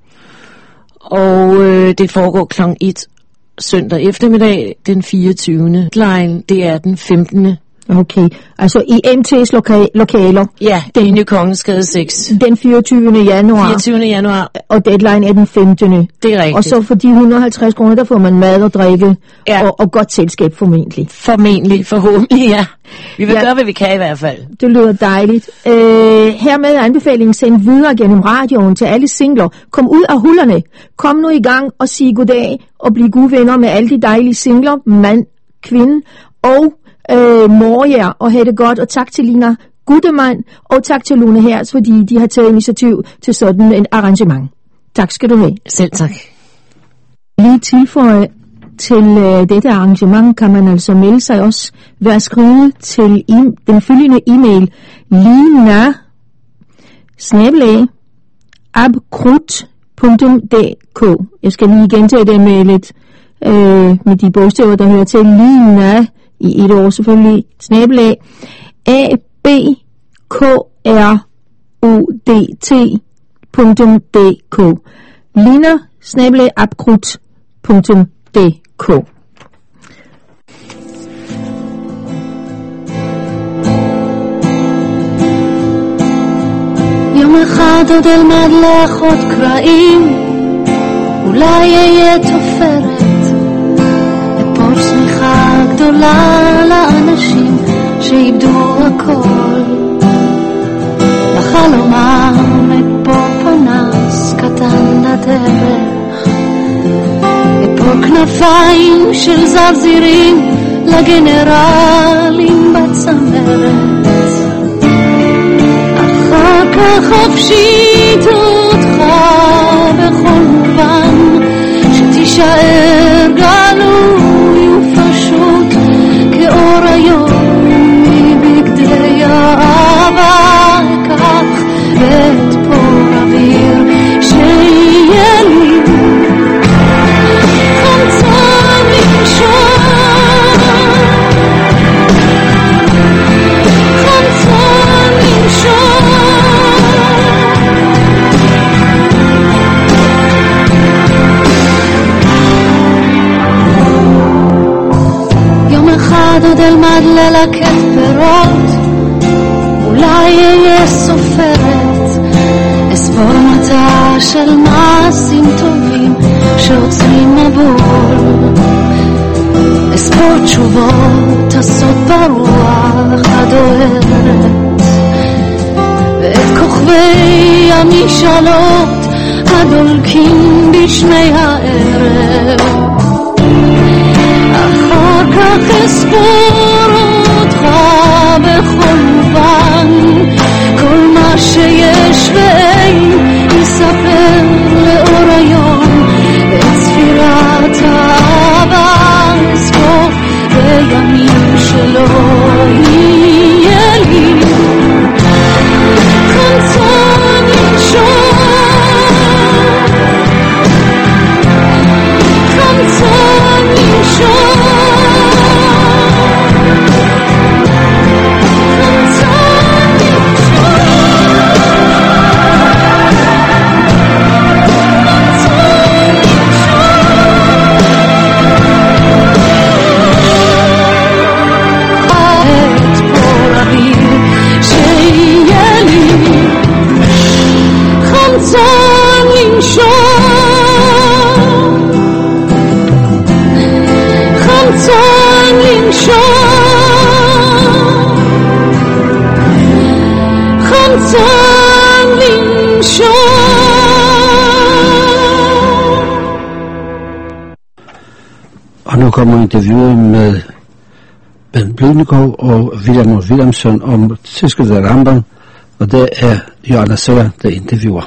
Og øh, det foregår klokken et søndag eftermiddag den fireogtyvende Line, det er den femtende Okay, altså i M T's loka- lokaler. Ja, det er Ny Kongensgade seks. Den fireogtyvende januar. fireogtyvende januar. Og deadline er den femtende. Det er rigtigt. Og så for de et hundrede og halvtreds kroner, der får man mad og drikke, ja. og, og godt selskab formentlig. Formentlig, forhåbentlig, ja. Vi vil ja. gøre, hvad vi kan i hvert fald. Det lyder dejligt. Øh, hermed er anbefalingen sendt videre gennem radioen til alle singler. Kom ud af hullerne. Kom nu i gang og sig goddag og bliv gode venner med alle de dejlige singler, mand, kvinde og øh, morjer, og have det godt. Og tak til Lina Gudemann og tak til Lone Hertz, fordi de har taget initiativ til sådan en arrangement. Tak skal du have. Selv tak. Lige tilføje til øh, dette arrangement kan man altså melde sig også ved at skrive til e- den følgende e-mail lina snabel-a abkrut punktum d k. Jeg skal lige gentage det med lidt øh, med de bogstaver, der hører til. Lina i et ord selvfølgelig. Snabel-a a b k r o d t punktum d k. Lina snabel-a abkrut punktum d k. יום אחד עוד אלמד לאחות קרעים, אולי אהיה תופרת, אפול שמיכה גדולה לאנשים שאיבדו הכל. לחלומם אפול פנס קטן לדרך, אפול כנפיים של זרזירים לגנרלים בצמרת. אחר כך אפשיט אותך בכל מובן, שתישאר גלוי ופשוט כאור היום מבגדי אהבה. אקח את פור אוויר שיהיה לי חמצן לנשום, חמצן לנשום. יום אחד עוד אלמד ללקט פירות, אולי אהיה סופרת, אספור מטע של מעשים טובים שעוצרים מבול, אספור תשובות הסוד ברוח הדוהרת, ואת כוכבי המשאלות הדולקים בשמי הערב. אחר כך אספור אותך בכל מובן, כל מה שיש ואין יספר לאור היום את ספירת האהבה. אספור בימים שלא יהיה לי חמצן לנשום, חמצן לנשום. Og nu kommer interviewet med Ben Blüdnikow og William Williamson om tidsskriftet Rambam, og det er Joanna Seller, der interviewer.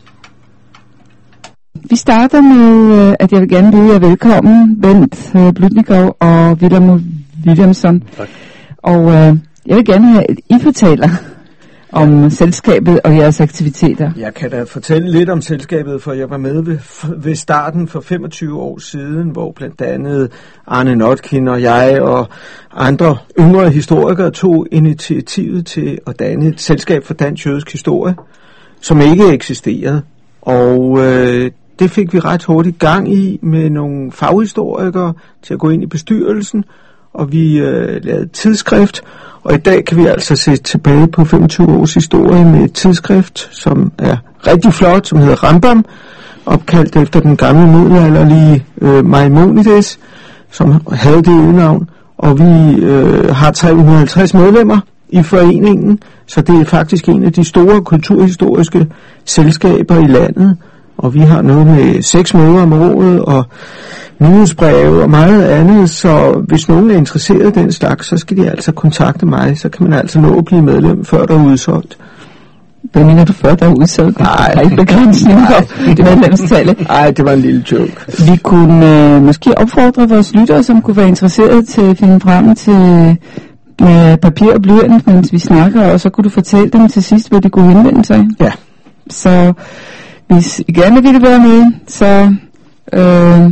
Vi starter med, at jeg vil gerne byde jer velkommen, Bent Blüdnikow og William Williamson. Tak. Og øh, jeg vil gerne have, at I fortæller om ja. selskabet og jeres aktiviteter. Jeg kan da fortælle lidt om selskabet, for jeg var med ved, ved starten for femogtyve år siden, hvor blandt andet Arne Notkin og jeg og andre yngre historikere tog initiativet til at danne et selskab for dansk jødisk historie, som ikke eksisterede. Og øh, det fik vi ret hurtigt gang i med nogle faghistorikere til at gå ind i bestyrelsen, og vi øh, lavede et tidsskrift, og i dag kan vi altså se tilbage på femogtyve års historie med et tidsskrift, som er rigtig flot, som hedder Rambam, opkaldt efter den gamle middelalderlige øh, Maimonides, som havde det udnavn, og vi øh, har tre hundrede og halvtreds medlemmer i foreningen, så det er faktisk en af de store kulturhistoriske selskaber i landet, og vi har noget med seks møder om året, og nyhedsbreve og meget andet, så hvis nogen er interesseret i den slags, så skal de altså kontakte mig, så kan man altså nå at blive medlem, før der er udsolgt. Hvad mener du før, der er udsolgt? Nej, der er ikke begrænsning på det medlemstallet. Nej, det var en lille joke. Vi kunne øh, måske opfordre vores lyttere, som kunne være interesseret til at finde frem til med papir og blyant, mens vi snakker, og så kunne du fortælle dem til sidst, hvor de kunne henvende sig. Ja. Så hvis I gerne ville være med, så, øh,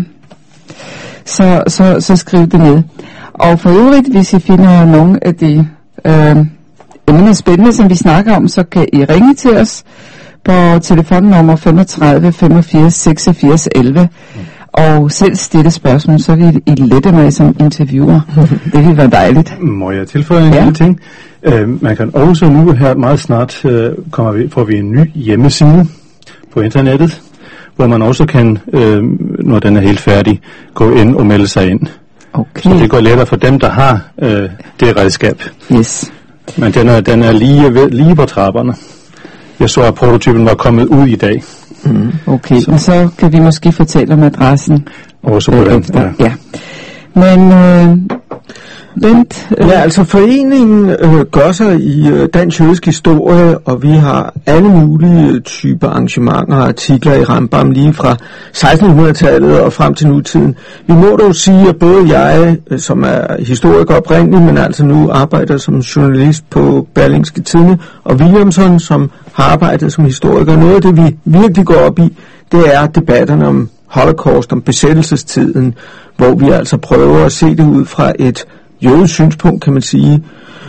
så, så, så skriv det ned. Og for øvrigt, hvis I finder nogle af de øh, emner spændende, som vi snakker om, så kan I ringe til os på telefonnummer femogtredive femogfirs seksogfirs elleve og selv stille spørgsmål, så vil I lette mig som interviewer. Det vil være dejligt. Må jeg tilføje en ja. lille ting? Uh, man kan også nu her meget snart uh, kommer vi, får vi en ny hjemmeside på internettet, hvor man også kan, uh, når den er helt færdig, gå ind og melde sig ind. Okay. Så det går lettere for dem, der har uh, det redskab. Yes. Men den er, den er lige, ved, lige på trapperne. Jeg så, at prototypen var kommet ud i dag. Mm. Okay, så. så kan vi måske fortælle om adressen. Også på den, ja. ja. Men øh, Bent... Øh, ja, altså foreningen øh, gør sig i øh, dansk jødisk historie, og vi har alle mulige typer arrangementer og artikler i Rambam, lige fra sekstenhundredetallet og frem til nutiden. Vi må dog sige, at både jeg, øh, som er historiker oprindeligt, men altså nu arbejder som journalist på Berlingske Tidende, og Williamson, som har arbejdet som historiker, noget af det, vi virkelig går op i, det er debatterne om Holocaust, om besættelsestiden, hvor vi altså prøver at se det ud fra et jødisk synspunkt, kan man sige.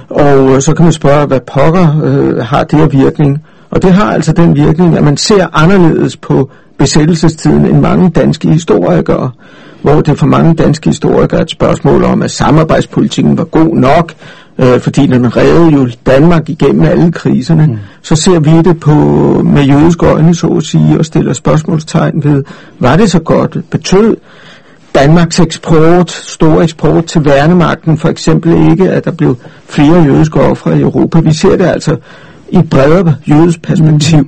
Og øh, så kan man spørge, hvad pokker øh, har det her virkning? Og det har altså den virkning, at man ser anderledes på besættelsestiden end mange danske historikere, hvor det for mange danske historikere er et spørgsmål om, at samarbejdspolitikken var god nok, øh, fordi den reddede jo Danmark igennem alle kriserne. Mm. Så ser vi det på med jødiske øjne, så at sige, og stiller spørgsmålstegn ved, var det så godt? Betød Danmarks eksport, stor eksport til værnemagten, for eksempel ikke, at der blev flere jødiske ofre i Europa. Vi ser det altså i et bredere jødisk perspektiv.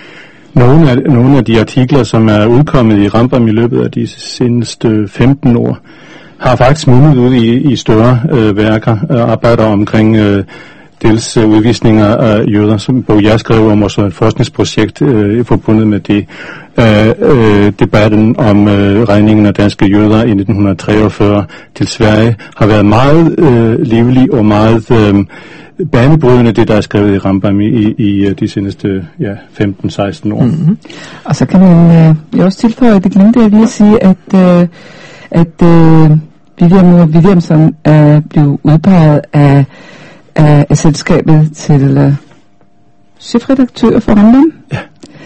Nogle af, nogle af de artikler, som er udkommet i Rambam i løbet af de seneste femten år, har faktisk mundet ud i, i større øh, værker, øh, arbejder omkring øh, dels øh, udvisninger af jøder, som hvor jeg skrev om, også et forskningsprojekt øh, forbundet med det. Øh, øh, debatten om øh, regningen af danske jøder i nitten treogfyrre til Sverige har været meget øh, livlig og meget øh, banebrydende, det der er skrevet i Rambam i, i, i de seneste ja, femten seksten år. Mm-hmm. Og så kan man øh, også tilføje, det glemte jeg lige at sige, at, øh, at øh, William og Williamson er blevet udpeget af, af, af selskabet til øh, chefredaktør for Rambam. Ja.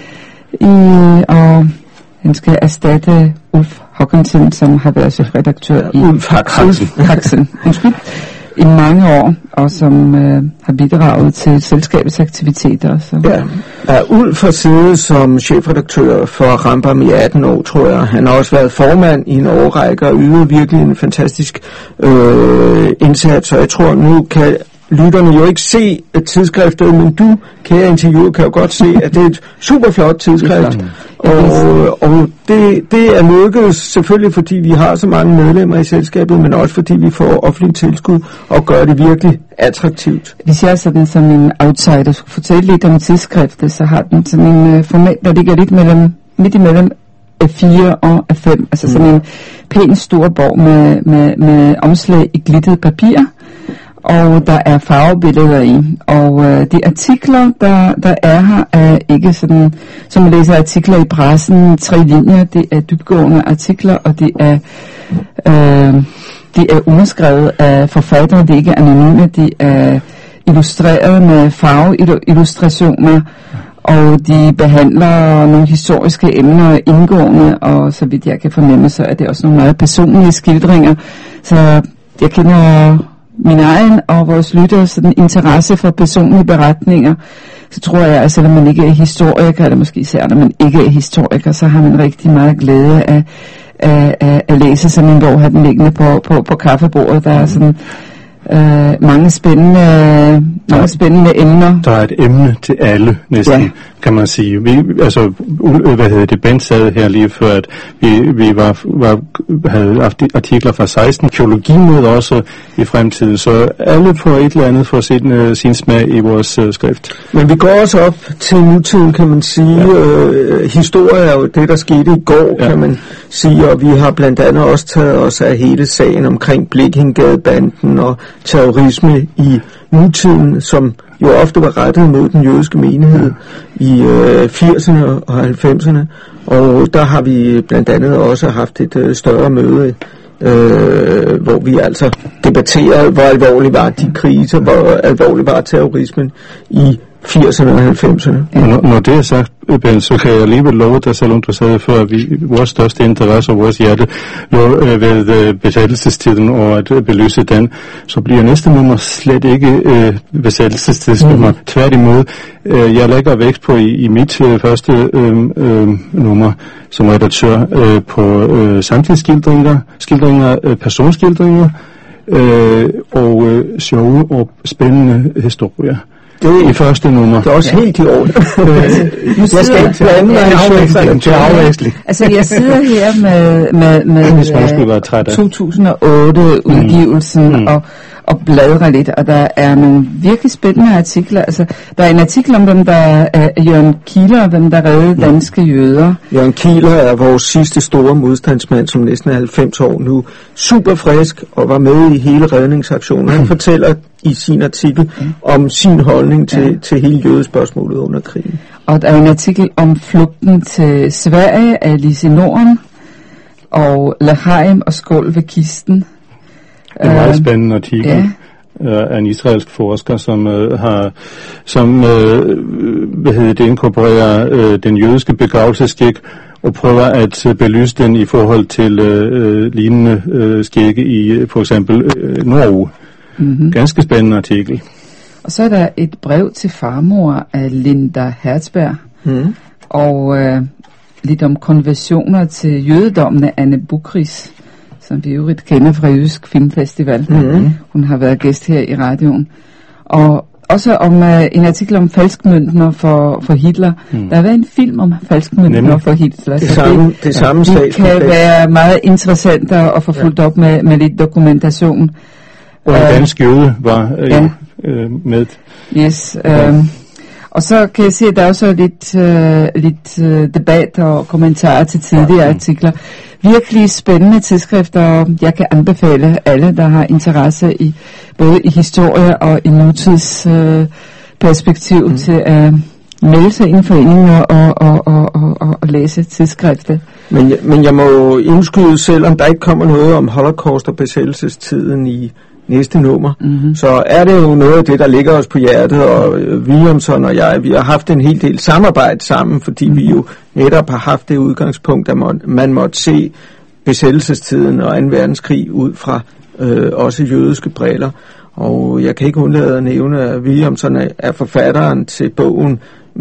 I, og han skal erstatte Ulf Håkansen, som har været chefredaktør i Ulf Haxen. Haxen. Undskyld. I mange år, og som øh, har bidraget til selskabets aktiviteter. Så. Ja, ja, Ulf har siddet som chefredaktør for Rambam i atten år, tror jeg. Han har også været formand i en årrække og ydet virkelig en fantastisk øh, indsats, og jeg tror, nu kan lytterne jo ikke se et tidsskriftet, men du, kære interviewer, kan jo godt se, at det er et super flot tidsskrift. Og, og det, det er lykkedes selvfølgelig, fordi vi har så mange medlemmer i selskabet, men også fordi vi får offentlig tilskud og gør det virkelig attraktivt. Hvis jeg er sådan som en outsider skulle fortælle lidt om tidsskriftet, så har den sådan en uh, format, der ligger lidt mellem, midt imellem A fire og A fem, altså mm. sådan en pæn stor bog med, med, med omslag i glittet papir, og der er farvebilleder i, og øh, de artikler, der, der er her, er ikke sådan, som man læser artikler i pressen, tre linjer, det er dybtgående artikler, og det er, øh, det er underskrevet af forfattere, det er ikke anonyme, det er illustreret med farveillustrationer, og de behandler nogle historiske emner indgående, og så vidt jeg kan fornemme, så er det også nogle meget personlige skildringer, så jeg kender min egen og vores lyttere sådan interesse for personlige beretninger, så tror jeg, at selvom man ikke er historiker, eller måske især når man ikke er historiker, så har man rigtig meget glæde af, af, af at læse sådan en bog, have den liggende på, på, på kaffebordet. Der er sådan øh, mange spændende, mange spændende emner. Der er et emne til alle, næsten, ja. Kan man sige. Vi, altså, hvad hedder det, Bent sad her lige før, at vi, vi var, var, havde haft artikler fra seksten, teologimøder også i fremtiden, så alle får et eller andet for sin, uh, sin smag i vores uh, skrift. Men vi går også op til nutiden, kan man sige. Ja. Øh, historie er jo det, der skete i går, ja. Kan man sige, og vi har blandt andet også taget os af hele sagen omkring Blekingegadebanden og terrorisme i nutiden, som jo ofte var rettet mod den jødiske menighed i øh, firserne og halvfemserne, og der har vi blandt andet også haft et øh, større møde, øh, hvor vi altså debatterede, hvor alvorlig var de kriser, hvor alvorlig var terrorismen i firserne og halvfemserne. Ja. Når, når det er sagt, Ben, så kan jeg alligevel love dig, selvom du sagde før, at vi, vores største interesse og vores hjerte lå øh, ved øh, besættelsestiden og at øh, belyse den, så bliver næste nummer slet ikke øh, besættelsestidsnummer. Mm. Tværtimod, øh, jeg lægger vægt på i, i mit øh, første øh, øh, nummer som redaktør øh, på øh, samtidsskildringer, skildringer, øh, personskildringer øh, og øh, sjove og spændende historier. Det er i første nummer. Det er også ja. Helt i orden. Jeg skal ikke blande mig til afveksling. Altså, jeg sidder her med, med, med to tusind og otte-udgivelsen mm. og, og bladrer lidt, og der er nogle virkelig spændende artikler. Altså, der er en artikel om, hvem der er Jørgen Kieler, hvem der reddede danske jøder. Jørgen Kieler er vores sidste store modstandsmand, som næsten er halvfems år nu. Super frisk og var med i hele redningsaktionen. Han fortæller i sin artikel ja. Om sin holdning til, ja. Til hele jødespørgsmålet under krigen. Og der er en artikel om flugten til Sverige af Lise Norden og Lahaim og skål ved kisten. Det er en meget spændende artikel. Ja. Af en israelsk forsker, som øh, har, som øh, hvad hedder det, inkorporerer øh, den jødiske begravelsesskik og prøver at øh, belyse den i forhold til øh, lignende øh, skikke i for eksempel øh, Norge. Mm-hmm. Ganske spændende artikel. Og så er der et brev til farmor af Linda Herzberg, mm. og øh, lidt om konversioner til jødedommen af Anne Bukris, som vi øvrigt kender fra Jysk Filmfestival. Mm-hmm. Hun har været gæst her i radioen. Og også om øh, en artikel om falskmøntner for, for Hitler. Mm. Der har været en film om falskmøntner for Hitler. Det samme, det, det, samme ja, det kan være meget interessant at få fulgt ja. Op med, med lidt dokumentation. Og en dansk jøde var øh, ja. øh, med. Yes. Øh, og så kan jeg se, at der er også lidt, øh, lidt øh, debat og kommentarer til tidligere artikler. Virkelig spændende tidsskrifter, og jeg kan anbefale alle, der har interesse i både i historie og i nutidsperspektiv øh, mm. til at melde sig ind i foreninger og, og, og, og, og, og læse tidsskrifter. Men, men jeg må indskyde, selvom der ikke kommer noget om Holocaust og besættelsestiden i næste nummer, mm-hmm. så er det jo noget af det, der ligger os på hjertet, og øh, Williamson og jeg, vi har haft en hel del samarbejde sammen, fordi mm-hmm. vi jo netop har haft det udgangspunkt, at man, man måtte se besættelsestiden og anden verdenskrig ud fra øh, også jødiske briller. Og jeg kan ikke undlade at nævne, at Williamson er, er forfatteren til bogen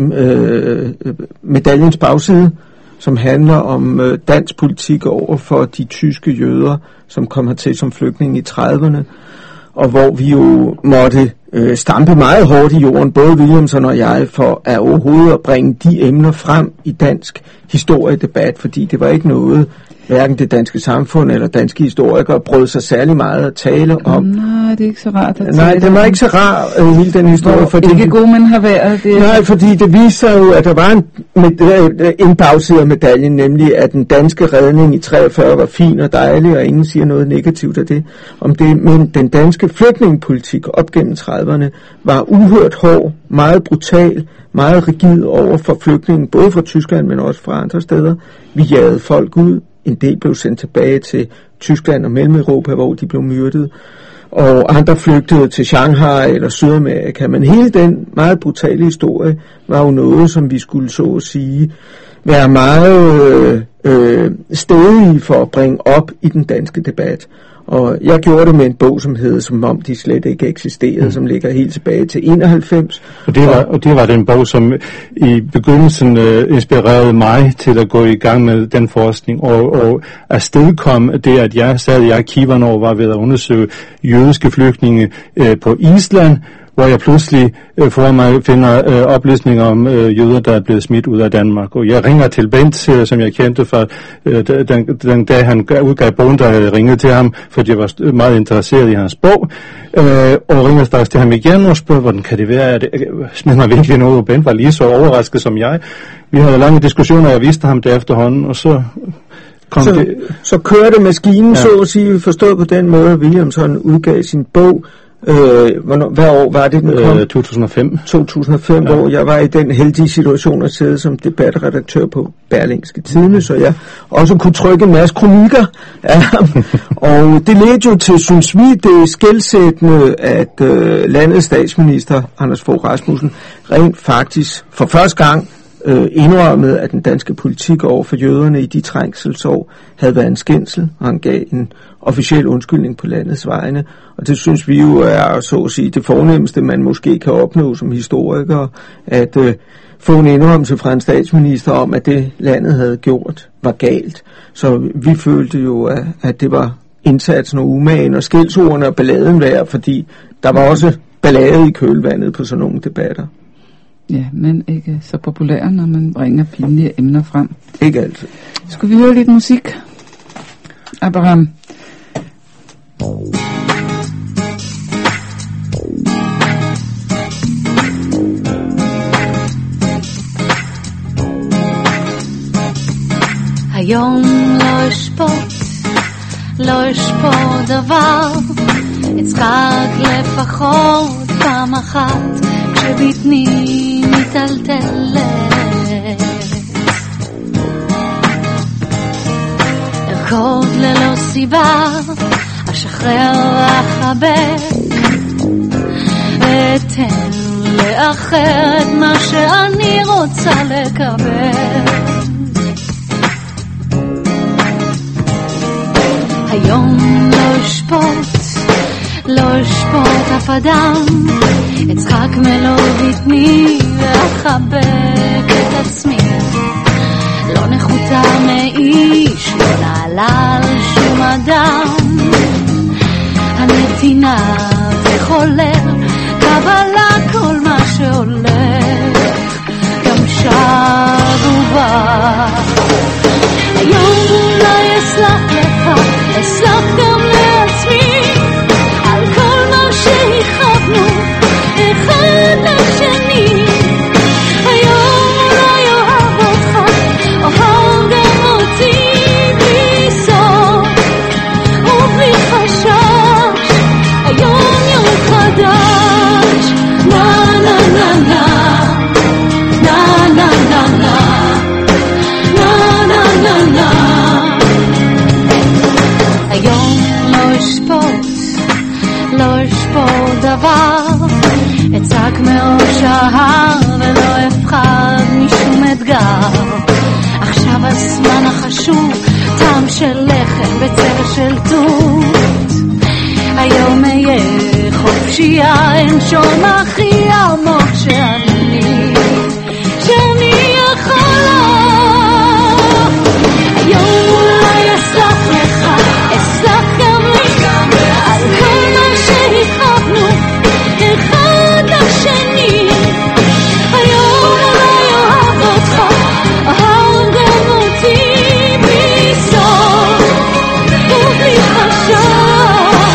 øh, Medaljens bagside, som handler om øh, dansk politik over for de tyske jøder, som kom hertil som flygtninge i trediverne, og hvor vi jo måtte øh, stampe meget hårdt i jorden, både Williamson og jeg, for at overhovedet at bringe de emner frem i dansk historiedebat, fordi det var ikke noget, hverken det danske samfund eller danske historikere brød sig særlig meget at tale om. Nej, det er ikke så rart at Nej, det var ikke så rar, øh, hele den historie. Hvor fordi ikke god man har været. Det nej, fordi det viste sig jo, at der var en, med, en bagside af medaljen, nemlig at den danske redning i treogfyrre var fin og dejlig, og ingen siger noget negativt af det. Om det, men den danske flygtningepolitik op gennem trediverne var uhørt hård, meget brutal, meget rigid over for flygtninge, både fra Tyskland, men også fra andre steder. Vi jagede folk ud. En del blev sendt tilbage til Tyskland og Mellem-Europa, hvor de blev myrdet, og andre flygtede til Shanghai eller Sydamerika. Men hele den meget brutale historie var jo noget, som vi skulle så at sige være meget øh, øh, stedige for at bringe op i den danske debat. Og jeg gjorde det med en bog, som hedder Som om de slet ikke eksisterede, mm. som ligger helt tilbage til enoghalvfems. Og det var, og det var den bog, som i begyndelsen uh, inspirerede mig til at gå i gang med den forskning, og, og afstedkom det, at jeg sad i arkiverne og var ved at undersøge jødiske flygtninge uh, på Island, hvor jeg pludselig øh, for mig finder øh, oplysninger om øh, jøder, der er blevet smidt ud af Danmark. Og jeg ringer til Bent, øh, som jeg kendte fra øh, den, den dag, han udgav bogen, der havde ringet til ham, fordi jeg var meget interesseret i hans bog, øh, og ringer straks til ham igen og spørger, hvordan kan det være, at det smider mig virkelig noget, og Bent var lige så overrasket som jeg. Vi havde lange diskussioner, og jeg viste ham det efterhånden, og så... Så, det, så kørte maskinen, ja. Så at sige, forstået på den måde, at Williamson udgav sin bog. Øh, hvornår, hvad år var det, den kom? Øh, to tusind og fem. to tusind og fem, ja. Hvor jeg var i den heldige situation at sidde som debatredaktør på Berlingske Tidende, så jeg også kunne trykke en masse kronikker af ham. Og det ledte jo til, synes vi, det skelsættende, at øh, landets statsminister, Anders Fogh Rasmussen, rent faktisk for første gang øh, indrømmede, at den danske politik over for jøderne i de trængselsår havde været en skændsel, og han gav en officiel undskyldning på landets vegne. Og det synes vi jo er, så at sige, det fornemmeste, man måske kan opnå som historiker, at øh, få en indrømmelse fra en statsminister om, at det landet havde gjort var galt. Så vi følte jo, at, at det var indsatsen og umagen og skældsordene og balladen værd, fordi der var også ballade i kølvandet på sådan nogle debatter. Ja, men ikke så populære, når man bringer pinlige emner frem. Ikke altid. Skulle vi høre lidt musik? Abraham. היום לא אשפוט, לא אשפוט דבר, אצחק לפחות פעם אחת כשבטני מטלטלת. ארקוד ללא סיבה, אשחרר ואחבק, ואתן לאחר את מה שאני רוצה לקבל. היום לא אשפוט, לא אשפוט אף אדם, אצחק מלוא בטני ואחבק את עצמי. לא נחותה מאיש, לא נעלה על שום אדם, הנתינה וחולל, קבלה כל מה שהולך, גם שב ובא. היום אולי אסלח לך, אסלח גם לעצמי, על כל מה שהכאבנו אחד לשני. היום אולי אוהב אותך, אוהב גם אותי, בלי סוף ובלי חשש. היום יום חדש, נה נה נה נה, נה נה נה נה, נה נה נה נה. היום לא אשפוט, לא אשפוט דבר, אצעק מראש ההר ולא אפחד משום אתגר. עכשיו הזמן החשוב, טעם של לחם וצבע של תות. היום אהיה חופשייה, אין שום הכי עמוק שאני, שאני יכולה. היום אולי אסלח לך, אסלח גם לי, על כל מה שהכאבנו אחד לשני. היום אולי אוהב אותך, אוהב גם אותי, בלי סוף ובלי חשש.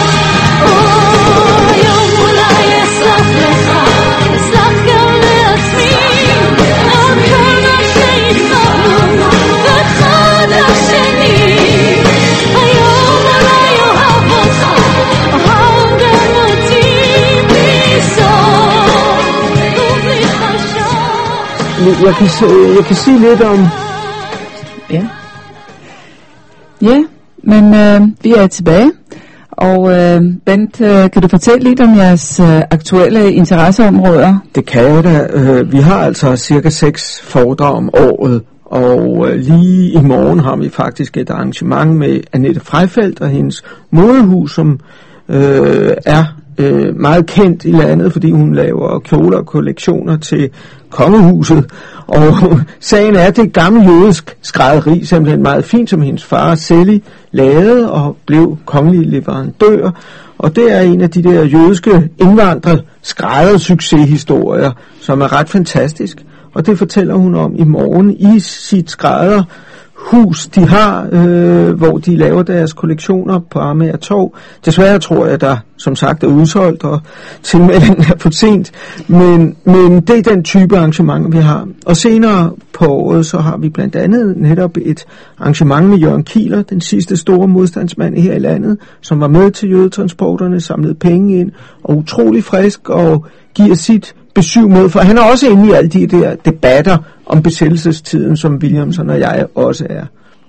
היום אולי אסלח לך, אסלח גם לעצמי, על כל מה שהכאבנו אחד לשני. היום אולי אוהב אותך, אוהב גם אותי, בלי סוף ובלי חשש. Jeg kan, se- jeg kan sige lidt om... Ja. Ja, men øh, vi er tilbage. Og øh, Bent, øh, kan du fortælle lidt om jeres øh, aktuelle interesseområder? Det kan jeg da. Øh, vi har altså cirka seks foredrag om året Og øh, lige i morgen har vi faktisk et arrangement med Annette Freifeldt og hendes modehus, som øh, er øh, meget kendt i landet, fordi hun laver kjoler og kollektioner til kongehuset. Og sagen er, at det gamle jødisk skrædderi, simpelthen meget fint, som hendes far Sally lavede og blev kongelig leverandør. Og det er en af de der jødiske indvandrere skræddersucceshistorier, som er ret fantastisk. Og det fortæller hun om i morgen i sit skrædderhus, de har, øh, hvor de laver deres kollektioner på Amager Torv. Desværre tror jeg, der som sagt er udsolgt, og tilmeldingen er for sent. Men, men det er den type arrangementer, vi har. Og senere på året, så har vi blandt andet netop et arrangement med Jørgen Kieler, den sidste store modstandsmand her i landet, som var med til jødetransporterne, samlede penge ind, og utrolig frisk, og giver sit besøg med, for han er også inde i alle de der debatter om besættelsestiden, som Williamson og jeg også er.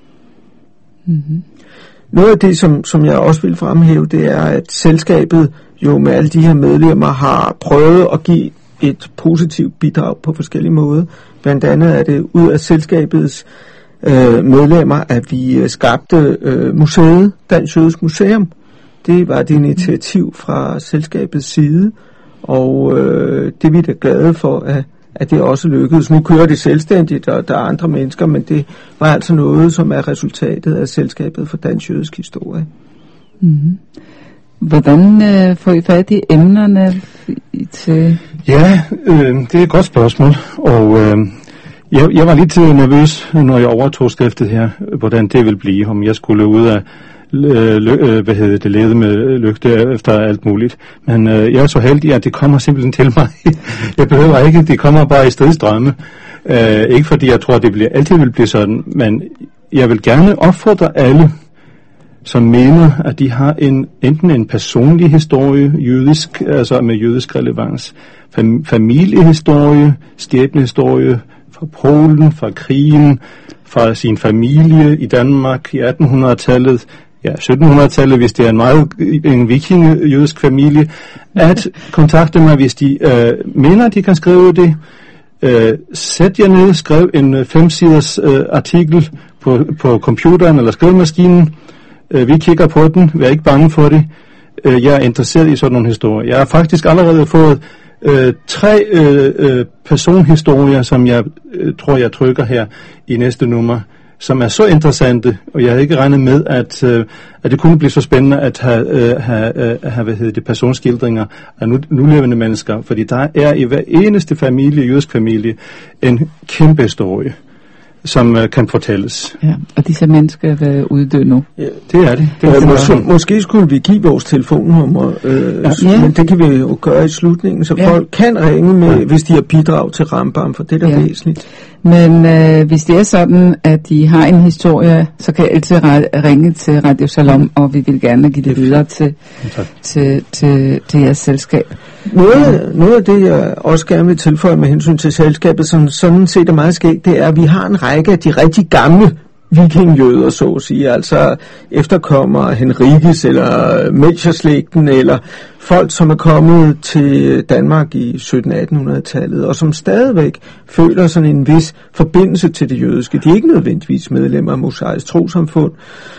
Mm-hmm. Noget af det, som, som jeg også vil fremhæve, det er, at selskabet jo med alle de her medlemmer har prøvet at give et positivt bidrag på forskellige måder. Blandt andet er det ud af selskabets øh, medlemmer, at vi skabte øh, museet, Dansk Jødisk Museum. Det var et initiativ fra selskabets side, og øh, det er vi da glade for, at, at det også lykkedes. Nu kører det selvstændigt, og der er andre mennesker, men det var altså noget, som er resultatet af selskabet for dansk jødisk historie. Mm-hmm. Hvordan øh, får I fat i emnerne til? Ja, øh, det er et godt spørgsmål, og øh, jeg, jeg var lidt nervøs, når jeg overtog stiftet her, hvordan det ville blive, om jeg skulle ud af Lø, hvad hedder det, lede med lygte efter alt muligt. Men øh, jeg er så heldig, at det kommer simpelthen til mig. Jeg behøver ikke, det kommer bare i stridstrømme. Øh, ikke fordi jeg tror, det bliver, altid vil blive sådan, men jeg vil gerne opfordre alle, som mener, at de har en, enten en personlig historie, jødisk, altså med jødisk relevans, fam, familiehistorie, skæbnehistorie fra Polen, fra krigen, fra sin familie i Danmark i attenhundredetallet, ja, syttenhundredetallet, hvis det er en meget en viking-jødisk familie, at kontakte mig, hvis de øh, mener, de kan skrive det. Øh, sæt jer ned, skriv en femsiders øh, artikel på, på computeren eller skrivemaskinen. Øh, vi kigger på den, vær ikke bange for det. Øh, jeg er interesseret i sådan nogle historier. Jeg har faktisk allerede fået øh, tre øh, øh, personhistorier, som jeg øh, tror, jeg trykker her i næste nummer, som er så interessante, og jeg havde ikke regnet med, at, øh, at det kunne blive så spændende at have, øh, have, øh, have hvad hedder det, personskildringer af nu, nulevende mennesker, fordi der er i hver eneste familie, jødisk familie, en kæmpe historie, som øh, kan fortælles. Ja, og disse mennesker er været uddøde nu. Ja, det er det. det, er det måske, måske skulle vi give vores telefonnummer, øh, ja. Men det kan vi jo gøre i slutningen, så ja. Folk kan ringe med, ja. Hvis de har bidrag til Rambam, for det er der ja. Væsentligt. Men øh, hvis det er sådan, at de har en historie, så kan jeg altid ringe til Radio Salom, og vi vil gerne give det videre til, til, til, til jeres selskab. Noget, noget af det, jeg også gerne vil tilføje med hensyn til selskabet, som sådan set er meget skægt, det er, at vi har en række af de rigtig gamle vikingjøder, så at sige, altså efterkommer Henrikes eller Melchior-slægten, eller folk, som er kommet til Danmark i sytten-attenhundredetallet, og som stadigvæk føler sådan en vis forbindelse til det jødiske. De er ikke nødvendigvis medlemmer af Mosaisk Trosamfund.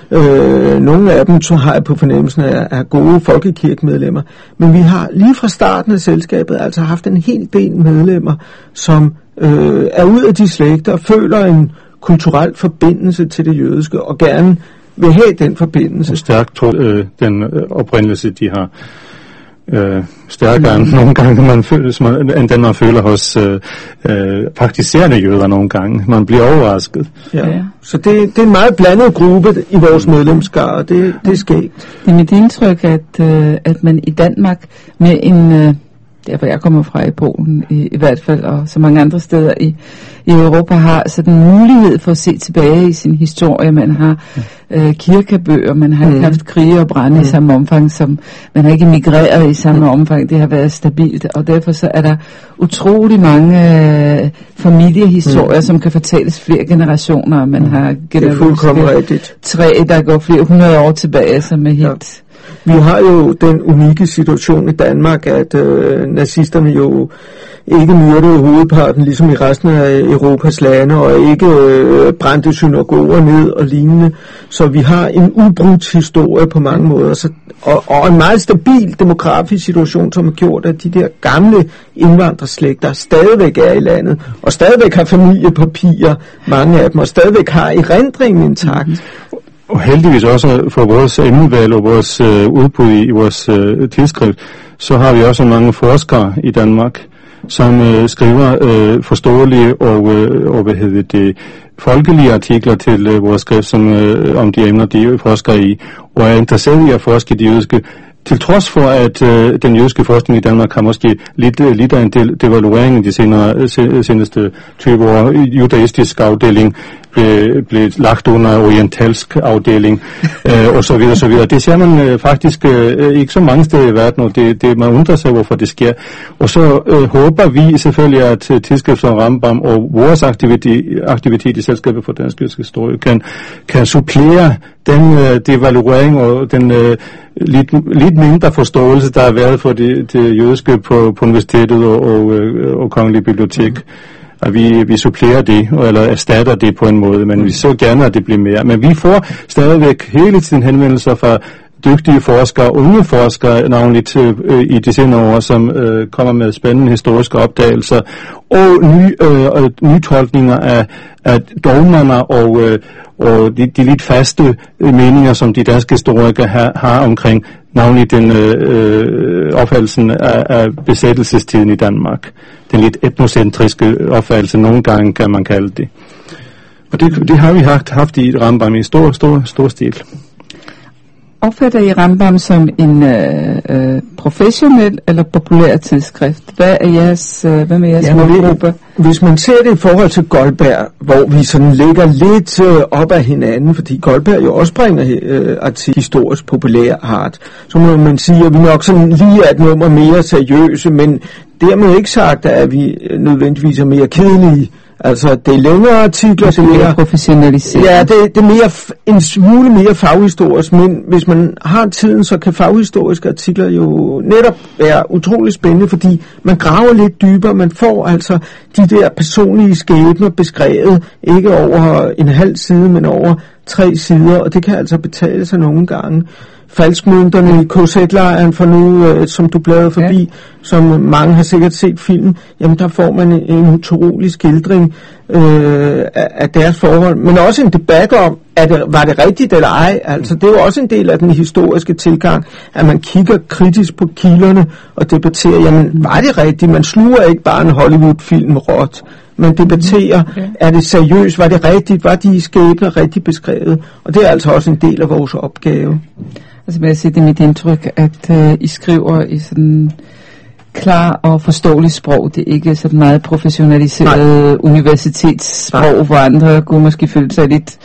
Øh, nogle af dem, så har jeg på fornemmelsen, af, er gode folkekirkemedlemmer, men vi har lige fra starten af selskabet altså haft en hel del medlemmer, som øh, er ud af de slægter og føler en kulturel forbindelse til det jødiske, og gerne vil have den forbindelse. Stærkt tro, øh, den øh, oprindelse, de har øh, stærkere end nogle gange, man føler, man, end den man føler hos øh, øh, praktiserende jøder nogle gange. Man bliver overrasket. Ja, ja. Så det, det er en meget blandet gruppe i vores medlemskare, og det, det er skægt. Det er mit indtryk, at, øh, at man i Danmark med en... Øh, derfor jeg kommer fra i Polen i, i hvert fald, og så mange andre steder i, i Europa, har sådan en mulighed for at se tilbage i sin historie. Man har øh, kirkebøger, man har mm. ikke haft krige og brænde mm. i samme omfang, som man har ikke migreret i samme mm. omfang. Det har været stabilt, og derfor så er der utrolig mange øh, familiehistorier, mm. som kan fortælles flere generationer. Man mm. har det er fuldkommen rigtigt. Træ, der går flere hundrede år tilbage, som er helt... Ja. Vi har jo den unikke situation i Danmark, at øh, nazisterne jo ikke myrdede hovedparten, ligesom i resten af Europas lande, og ikke øh, brændte synagoger ned og lignende. Så vi har en ubrudt historie på mange måder, så, og, og en meget stabil demografisk situation, som har gjort, at de der gamle indvandrerslægter stadigvæk er i landet, og stadigvæk har familiepapirer, mange af dem, og stadigvæk har erindringen intakt. Og heldigvis også for vores emnevalg og vores øh, udbud i, i vores øh, tidsskrift, så har vi også mange forskere i Danmark, som øh, skriver øh, forståelige og, øh, og hvad hedder det, folkelige artikler til øh, vores skrift, som, øh, om de emner, de forsker i, og er interesseret i at forske i de jødiske. Til trods for, at øh, den jødiske forskning i Danmark har måske lidt, øh, lidt af en del devaluering i de senere, se, seneste tyve år. Judaistisk afdeling blev, blev lagt under orientalsk afdeling, øh, og så videre, så videre. Det ser man øh, faktisk øh, ikke så mange steder i verden, og det, det, man undrer sig, hvorfor det sker. Og så øh, håber vi selvfølgelig, at tidsskriftet om Rambam og vores aktivitet, aktivitet i Selskabet for Dansk Jødisk Historie kan, kan supplere den øh, devaluering og den øh, lidt, lidt mindre forståelse, der har været for det, det jødiske på, på universitetet og, og, og Kongelige Bibliotek. Mm. At vi, vi supplerer det, eller erstatter det på en måde, men mm. vi så gerne, at det bliver mere. Men vi får stadigvæk hele tiden henvendelser fra dygtige forskere, unge forskere, navnligt øh, i de senere år, som øh, kommer med spændende historiske opdagelser, og nye, øh, nye tolkninger af, af dogmerne og, øh, og de, de lidt faste meninger, som de danske historikere har, har omkring navnlig den øh, opfattelsen af, af besættelsestiden i Danmark. Den lidt etnocentriske opfattelse, nogle gange kan man kalde det. Og det, det har vi haft, haft i Rambam i stor, stor, stor stil. Opfatter I Rambam som en øh, øh, professionel eller populær tidsskrift? Hvad er jeres, øh, hvad med jeres ja, målgruppe? Hvis man ser det i forhold til Goldberg, hvor vi sådan ligger lidt øh, op ad hinanden, fordi Goldberg jo også bringer øh, artik historisk populær art, så må man sige, at vi nok sådan lige er et nummer mere seriøse, men dermed ikke sagt, at vi nødvendigvis er mere kedelige. Altså, det er længere artikler, det er mere professionaliseret. Ja, det, det er mere, en smule mere faghistorisk, men hvis man har tiden, så kan faghistoriske artikler jo netop være utrolig spændende, fordi man graver lidt dybere, man får altså de der personlige skæbner beskrevet, ikke over en halv side, men over tre sider, og det kan altså betale sig nogle gange. Falskmønterne i K Z-lejren for nu, øh, som du bladrede forbi, ja. Som mange har sikkert set filmen, jamen der får man en, en utrolig skildring øh, af, af deres forhold, men også en debat om, er det, var det rigtigt eller ej? Altså det er jo også en del af den historiske tilgang, at man kigger kritisk på kilderne og debatterer, jamen var det rigtigt? Man sluger ikke bare en Hollywood-film råt. Man debatterer, okay. Er det seriøst? Var det rigtigt? Var de skæbner rigtigt beskrevet? Og det er altså også en del af vores opgave. Altså vil jeg sige, det er mit indtryk, at øh, I skriver i sådan klar og forståelig sprog. Det er ikke sådan meget professionaliseret Nej. universitetssprog, Nej. Hvor andre kunne måske føle sig lidt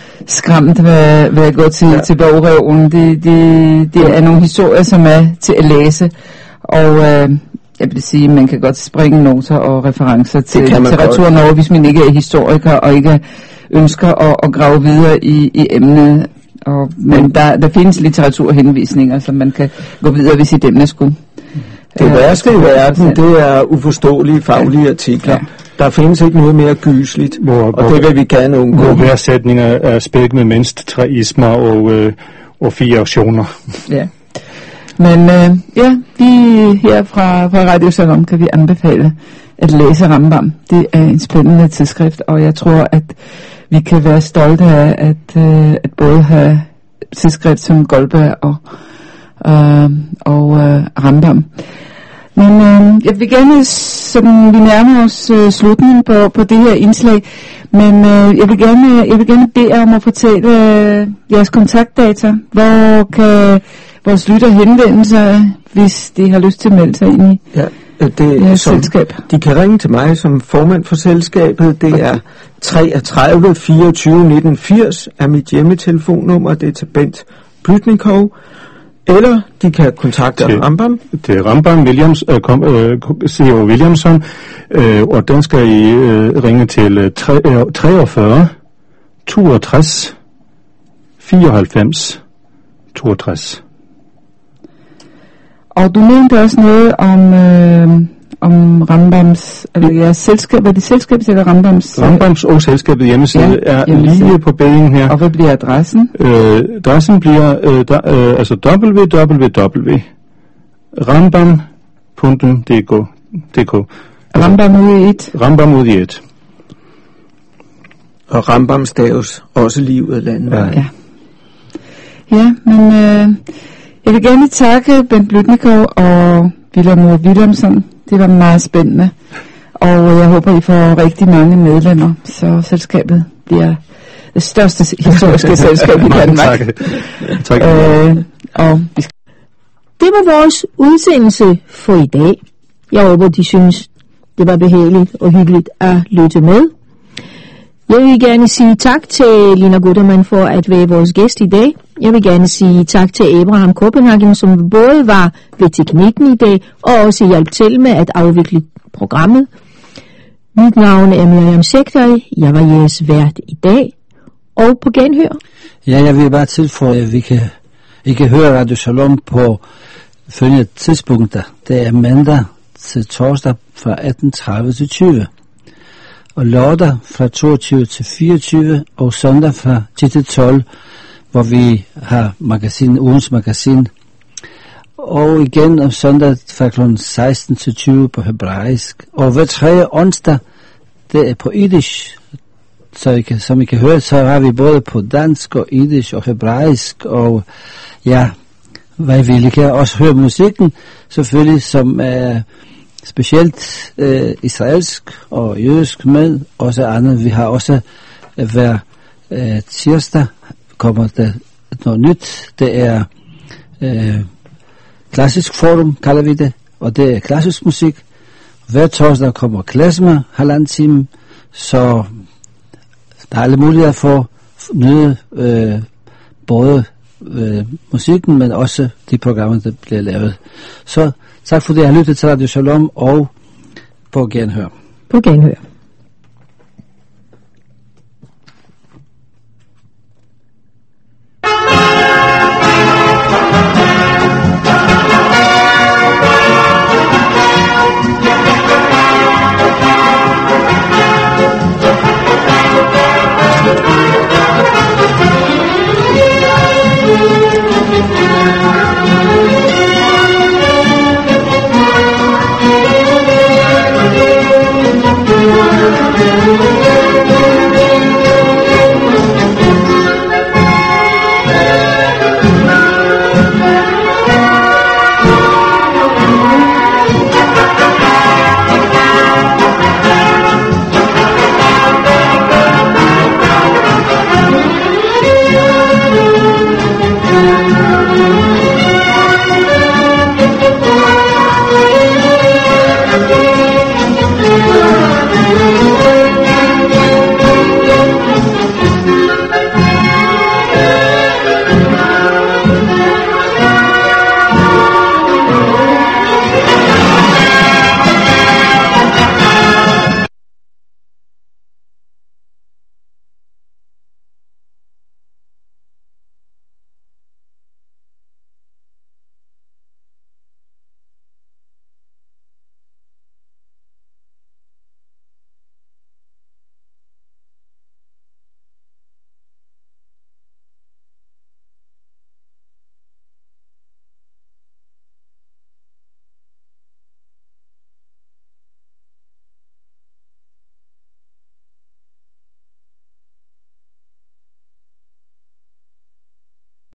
skræmt ved, ved at gå til, ja. til bogreolen. Det, det, det er nogle historier, som er til at læse. Og øh, jeg vil sige, man kan godt springe noter og referencer til litteraturen over, hvis man ikke er historiker og ikke ønsker at, at grave videre i, i emnet. Og, men der, der findes litteraturhenvisninger, som man kan gå videre, hvis i dem skulle. Det øh, værste i verden, det er uforståelige faglige ja. artikler. Ja. Der findes ikke noget mere gysligt, hvor, og hvor, det vil vi gerne undgå. Hvor hver sætning er spækket med mindst tre ismer og, øh, og fire aktioner. Ja. Men øh, ja, vi her fra, fra Radio Salon kan vi anbefale at læse Rambam. Det er en spændende tidsskrift, og jeg tror, at vi kan være stolte af at, øh, at både have tidsskrift som Goldberg og, øh, og øh, Rambam. Men øh, jeg vil gerne, sådan, vi nærmer os øh, slutningen på, på det her indslag, men øh, jeg, vil gerne, jeg vil gerne bede om at fortælle øh, jeres kontaktdata. Hvor kan vores lytter henvende sig, hvis de har lyst til at melde sig ind i ja, det, jeres som, selskab? De kan ringe til mig som formand for selskabet. Det er treogtredive fireogtyve nitten firs er mit hjemmetelefonnummer. Det er til Bent Blytnikov. Eller de kan kontakte til, Rambam. Det er Rambam Williams, øh, kom, øh, C O Williamson, øh, og den skal I øh, ringe til øh, treogfyrre toogtres fireoghalvfems toogtres. Og du nævnte også noget om, øh, om Rambams, eller ja, selskab, er det selskabet eller Rambams? Rambams og selskabet hjemmeside Ja, er hjemmeside. lige på beddingen her. Og hvad bliver adressen? Øh, adressen bliver øh, da, øh, altså w w w punktum rambam punktum d k. Rambam ud i et. Rambam ud i et. Og Rambam staves også liv ud af landet. Ja. Ja. Ja, men øh, jeg vil gerne takke Bent Blüdnikow og Vilhelm Wilhelmsen. Det var meget spændende. Og jeg håber, I får rigtig mange medlemmer, så selskabet bliver det største historiske selskab i Danmark. tak. tak. Øh, og vi skal Det var vores udsendelse for i dag. Jeg håber, de synes, det var behageligt og hyggeligt at lytte med. Jeg vil gerne sige tak til Lina Guttermann for at være vores gæst i dag. Jeg vil gerne sige tak til Abraham Copenhagen, som både var ved teknikken i dag, og også hjalp til med at afvikle programmet. Mit navn er Miriam Sekdal. Jeg var jeres vært i dag. Og på genhør. Ja, jeg vil bare tilføje, at vi kan, I kan høre Radio Shalom på følgende tidspunkter. Det er mandag til torsdag fra atten tredive til tyve. Og lørdag fra toogtyve til fireogtyve, og søndag fra ti til tolv, hvor vi har magasin, ugens magasin. Og igen om søndag fra klokken seksten til tyve på hebraisk. Og hver tredje onsdag, det er på Yiddish. Så I kan, som I kan høre, så har vi både på dansk og Yiddish og hebraisk. Og ja, hvad vil I kan også høre musikken, selvfølgelig, som er specielt øh, israelsk og jødisk med, også andet. Vi har også øh, hver øh, tirsdag kommer der noget nyt. Det er øh, klassisk forum, kalder vi det, og det er klassisk musik. Hver torsdag kommer klezmer, halvanden time, så der er alle muligheder for at nyde øh, både øh, musikken, men også de programmer, der bliver lavet. Så tak for det, jeg har lyttet til Radio Shalom, og på genhør. På genhør.